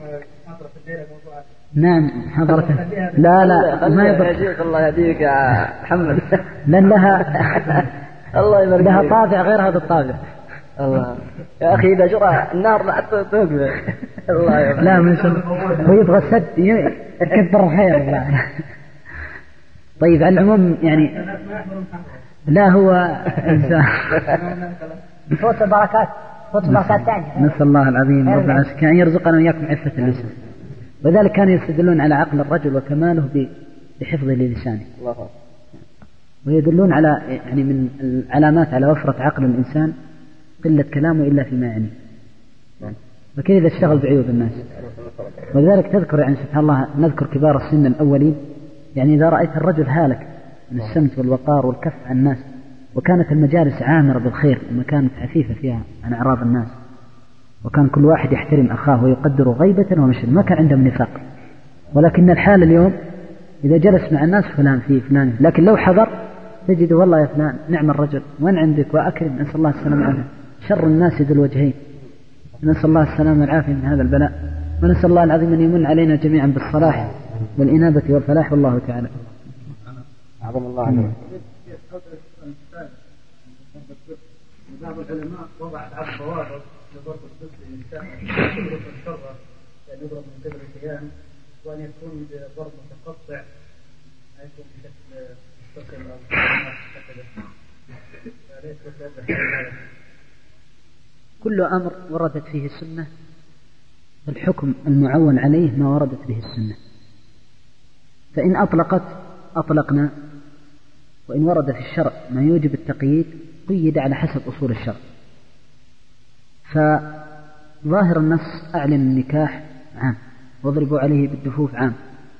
نعم حضرته لا لا ما يضر. الله يهديك يا محمد. لأن لها الله يبارك لها طابع غير هذا الطابع. الله يا أخي إذا جرى النار لا توقف. الله يبارك. لا من هو يبغى سد يكبر الخير. طيب على العموم يعني لا هو إنسان صوت البركات صوت البركات ثانية. نسأل الله العظيم رب العالمين أن يرزقنا وإياكم عفة اللسان. وذلك كانوا يستدلون على عقل الرجل وكماله بحفظه للسانه، ويدلون على يعني من العلامات على وفرة عقل الإنسان قلة كلامه إلا فيما يعني، وكذا إذا اشتغل بعيوب الناس. ولذلك تذكر يعني سبحان الله نذكر كبار السن الأولين، يعني إذا رأيت الرجل هالك من السمت والوقار والكف عن الناس، وكانت المجالس عامرة بالخير وما كانت عفيفة فيها عن أعراض الناس، وكان كل واحد يحترم أخاه ويقدر غيبة ومشهد، ما كان عندهم نفاق. ولكن الحال اليوم إذا جلس مع الناس فلان فيه فلان، لكن لو حضر تجد والله يا فلان نعم الرجل وين عندك وأكرم. نسأل الله السلامة والعافية. شر الناس ذو الوجهين. نسأل الله السلامة والعافية من هذا البلاء، ونسأل الله العظيم أن يمن علينا جميعا بالصلاح والإنابة والفلاح، والله تعالى أعظم الله عنه. بعض العلماء وضعت على الضوابط لضرب الطفل للنساء يضرب الشرة، يعني يضرب من قبل القيام، وأن يكون بضرب متقطع، لا يكون بشكل مستقل أو مستقل. كل أمر وردت فيه السنة الحكم المعول عليه ما وردت به السنة، فإن أطلقت أطلقنا، وإن ورد في الشرع ما يوجب التقييد قيد على حسب أصول الشرع. فظاهر النص أعلن النكاح عام واضربوا عليه بالدفوف عام،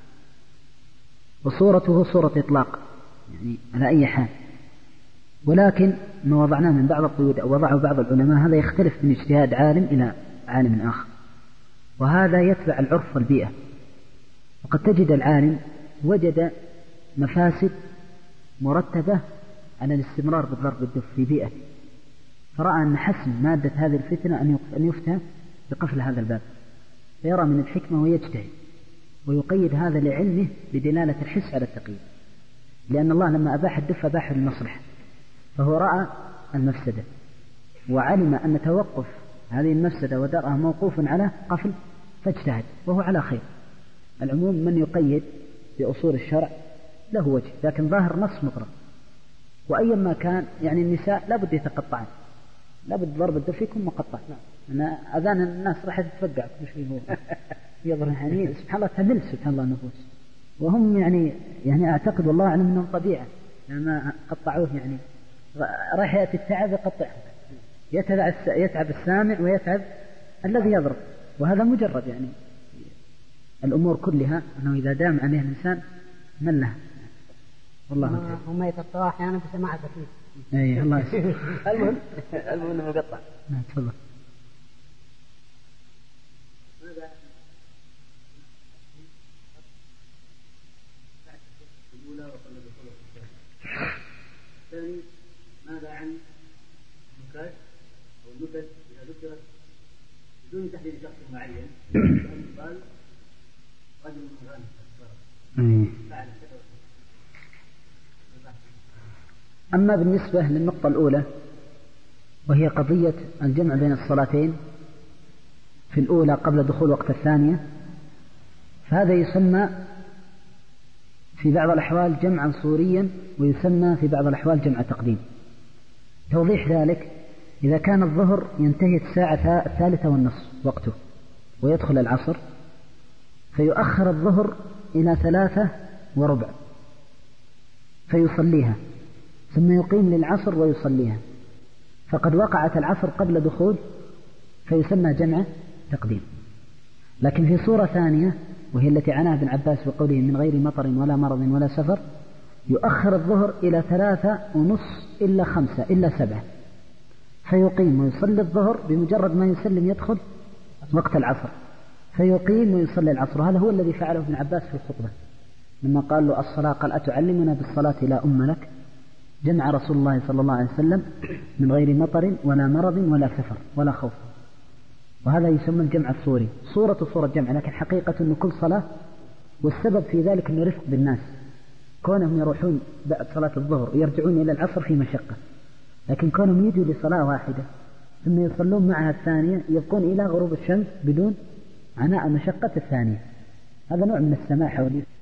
وصورته صورة إطلاق يعني على أي حال. ولكن ما وضعناه من بعض القيود أو وضعه بعض العلماء هذا يختلف من اجتهاد عالم إلى عالم آخر، وهذا يتبع العرف والبيئة. وقد تجد العالم وجد مفاسد مرتبة على الاستمرار بالضرب بالدف في بيئة، فرأى أن حسم مادة هذه الفتنة أن يفتى بقفل هذا الباب، فيرى من الحكمة ويجتهد ويقيد هذا لعلمه بدلالة الحس على التقييد، لأن الله لما أباح الدف أباح للمصلحة، فهو رأى المفسدة وعلم أن توقف هذه المفسدة ودرءها موقوف على قفل فاجتهد وهو على خير. العموم من يقيد بأصول الشرع له وجه، لكن ظاهر نص مطلق. وأيما كان يعني النساء لابد يتقطعن، لابد ضرب الدف يكون مقطع. أنا أذان الناس راح تتفقع كل شيء هو يضرب يعني سبحان الله تمل سبحان الله النفوس، وهم يعني يعني أعتقد والله أعلم أنهم طبيعة لما قطعوه يعني راح يأتي التعب يقطعه، يتعب يتعب السامع ويتعب الذي يضرب. وهذا مجرد يعني الأمور كلها أنه إذا دام عليه الإنسان ملها والله. هم يقطعوا أحيانا بسماع البكير. أي الله يسلمك. المهم المهم إنه مقطع. نعم تفضل. الثاني ماذا عن النكات أو النكت إذا ذكرت بدون تحديد شخص معين، قال رجل غني. أما بالنسبة للنقطة الأولى وهي قضية الجمع بين الصلاتين في الأولى قبل دخول وقت الثانية، فهذا يسمى في بعض الأحوال جمعا صوريا، ويسمى في بعض الأحوال جمع تقديم. توضيح ذلك: إذا كان الظهر ينتهي الساعة الثالثة والنصف وقته ويدخل العصر، فيؤخر الظهر إلى ثلاثة وربع فيصليها، ثم يقيم للعصر ويصليها، فقد وقعت العصر قبل دخول، فيسمى جمع تقديم. لكن في صورة ثانية وهي التي عناها ابن عباس بقوله من غير مطر ولا مرض ولا سفر، يؤخر الظهر إلى ثلاثة ونصف إلا خمسة إلا سبعة، فيقيم ويصلي الظهر، بمجرد ما يسلم يدخل وقت العصر فيقيم ويصلي العصر. هذا هو الذي فعله ابن عباس في الخطبة لما قال له الصلاة، قال أتعلمنا بالصلاة لا أم لك؟ جمع رسول الله صلى الله عليه وسلم من غير مطر ولا مرض ولا سفر ولا خوف، وهذا يسمى الجمع الصوري. صورة صورة جمع، لكن حقيقة أن كل صلاة، والسبب في ذلك أنه رفق بالناس، كونهم يروحون بعد صلاة الظهر ويرجعون إلى العصر في مشقة، لكن كونهم يجوا لصلاة واحدة ثم يصلون معها الثانية يبقون إلى غروب الشمس بدون عناء مشقة الثانية، هذا نوع من السماحة واليسر.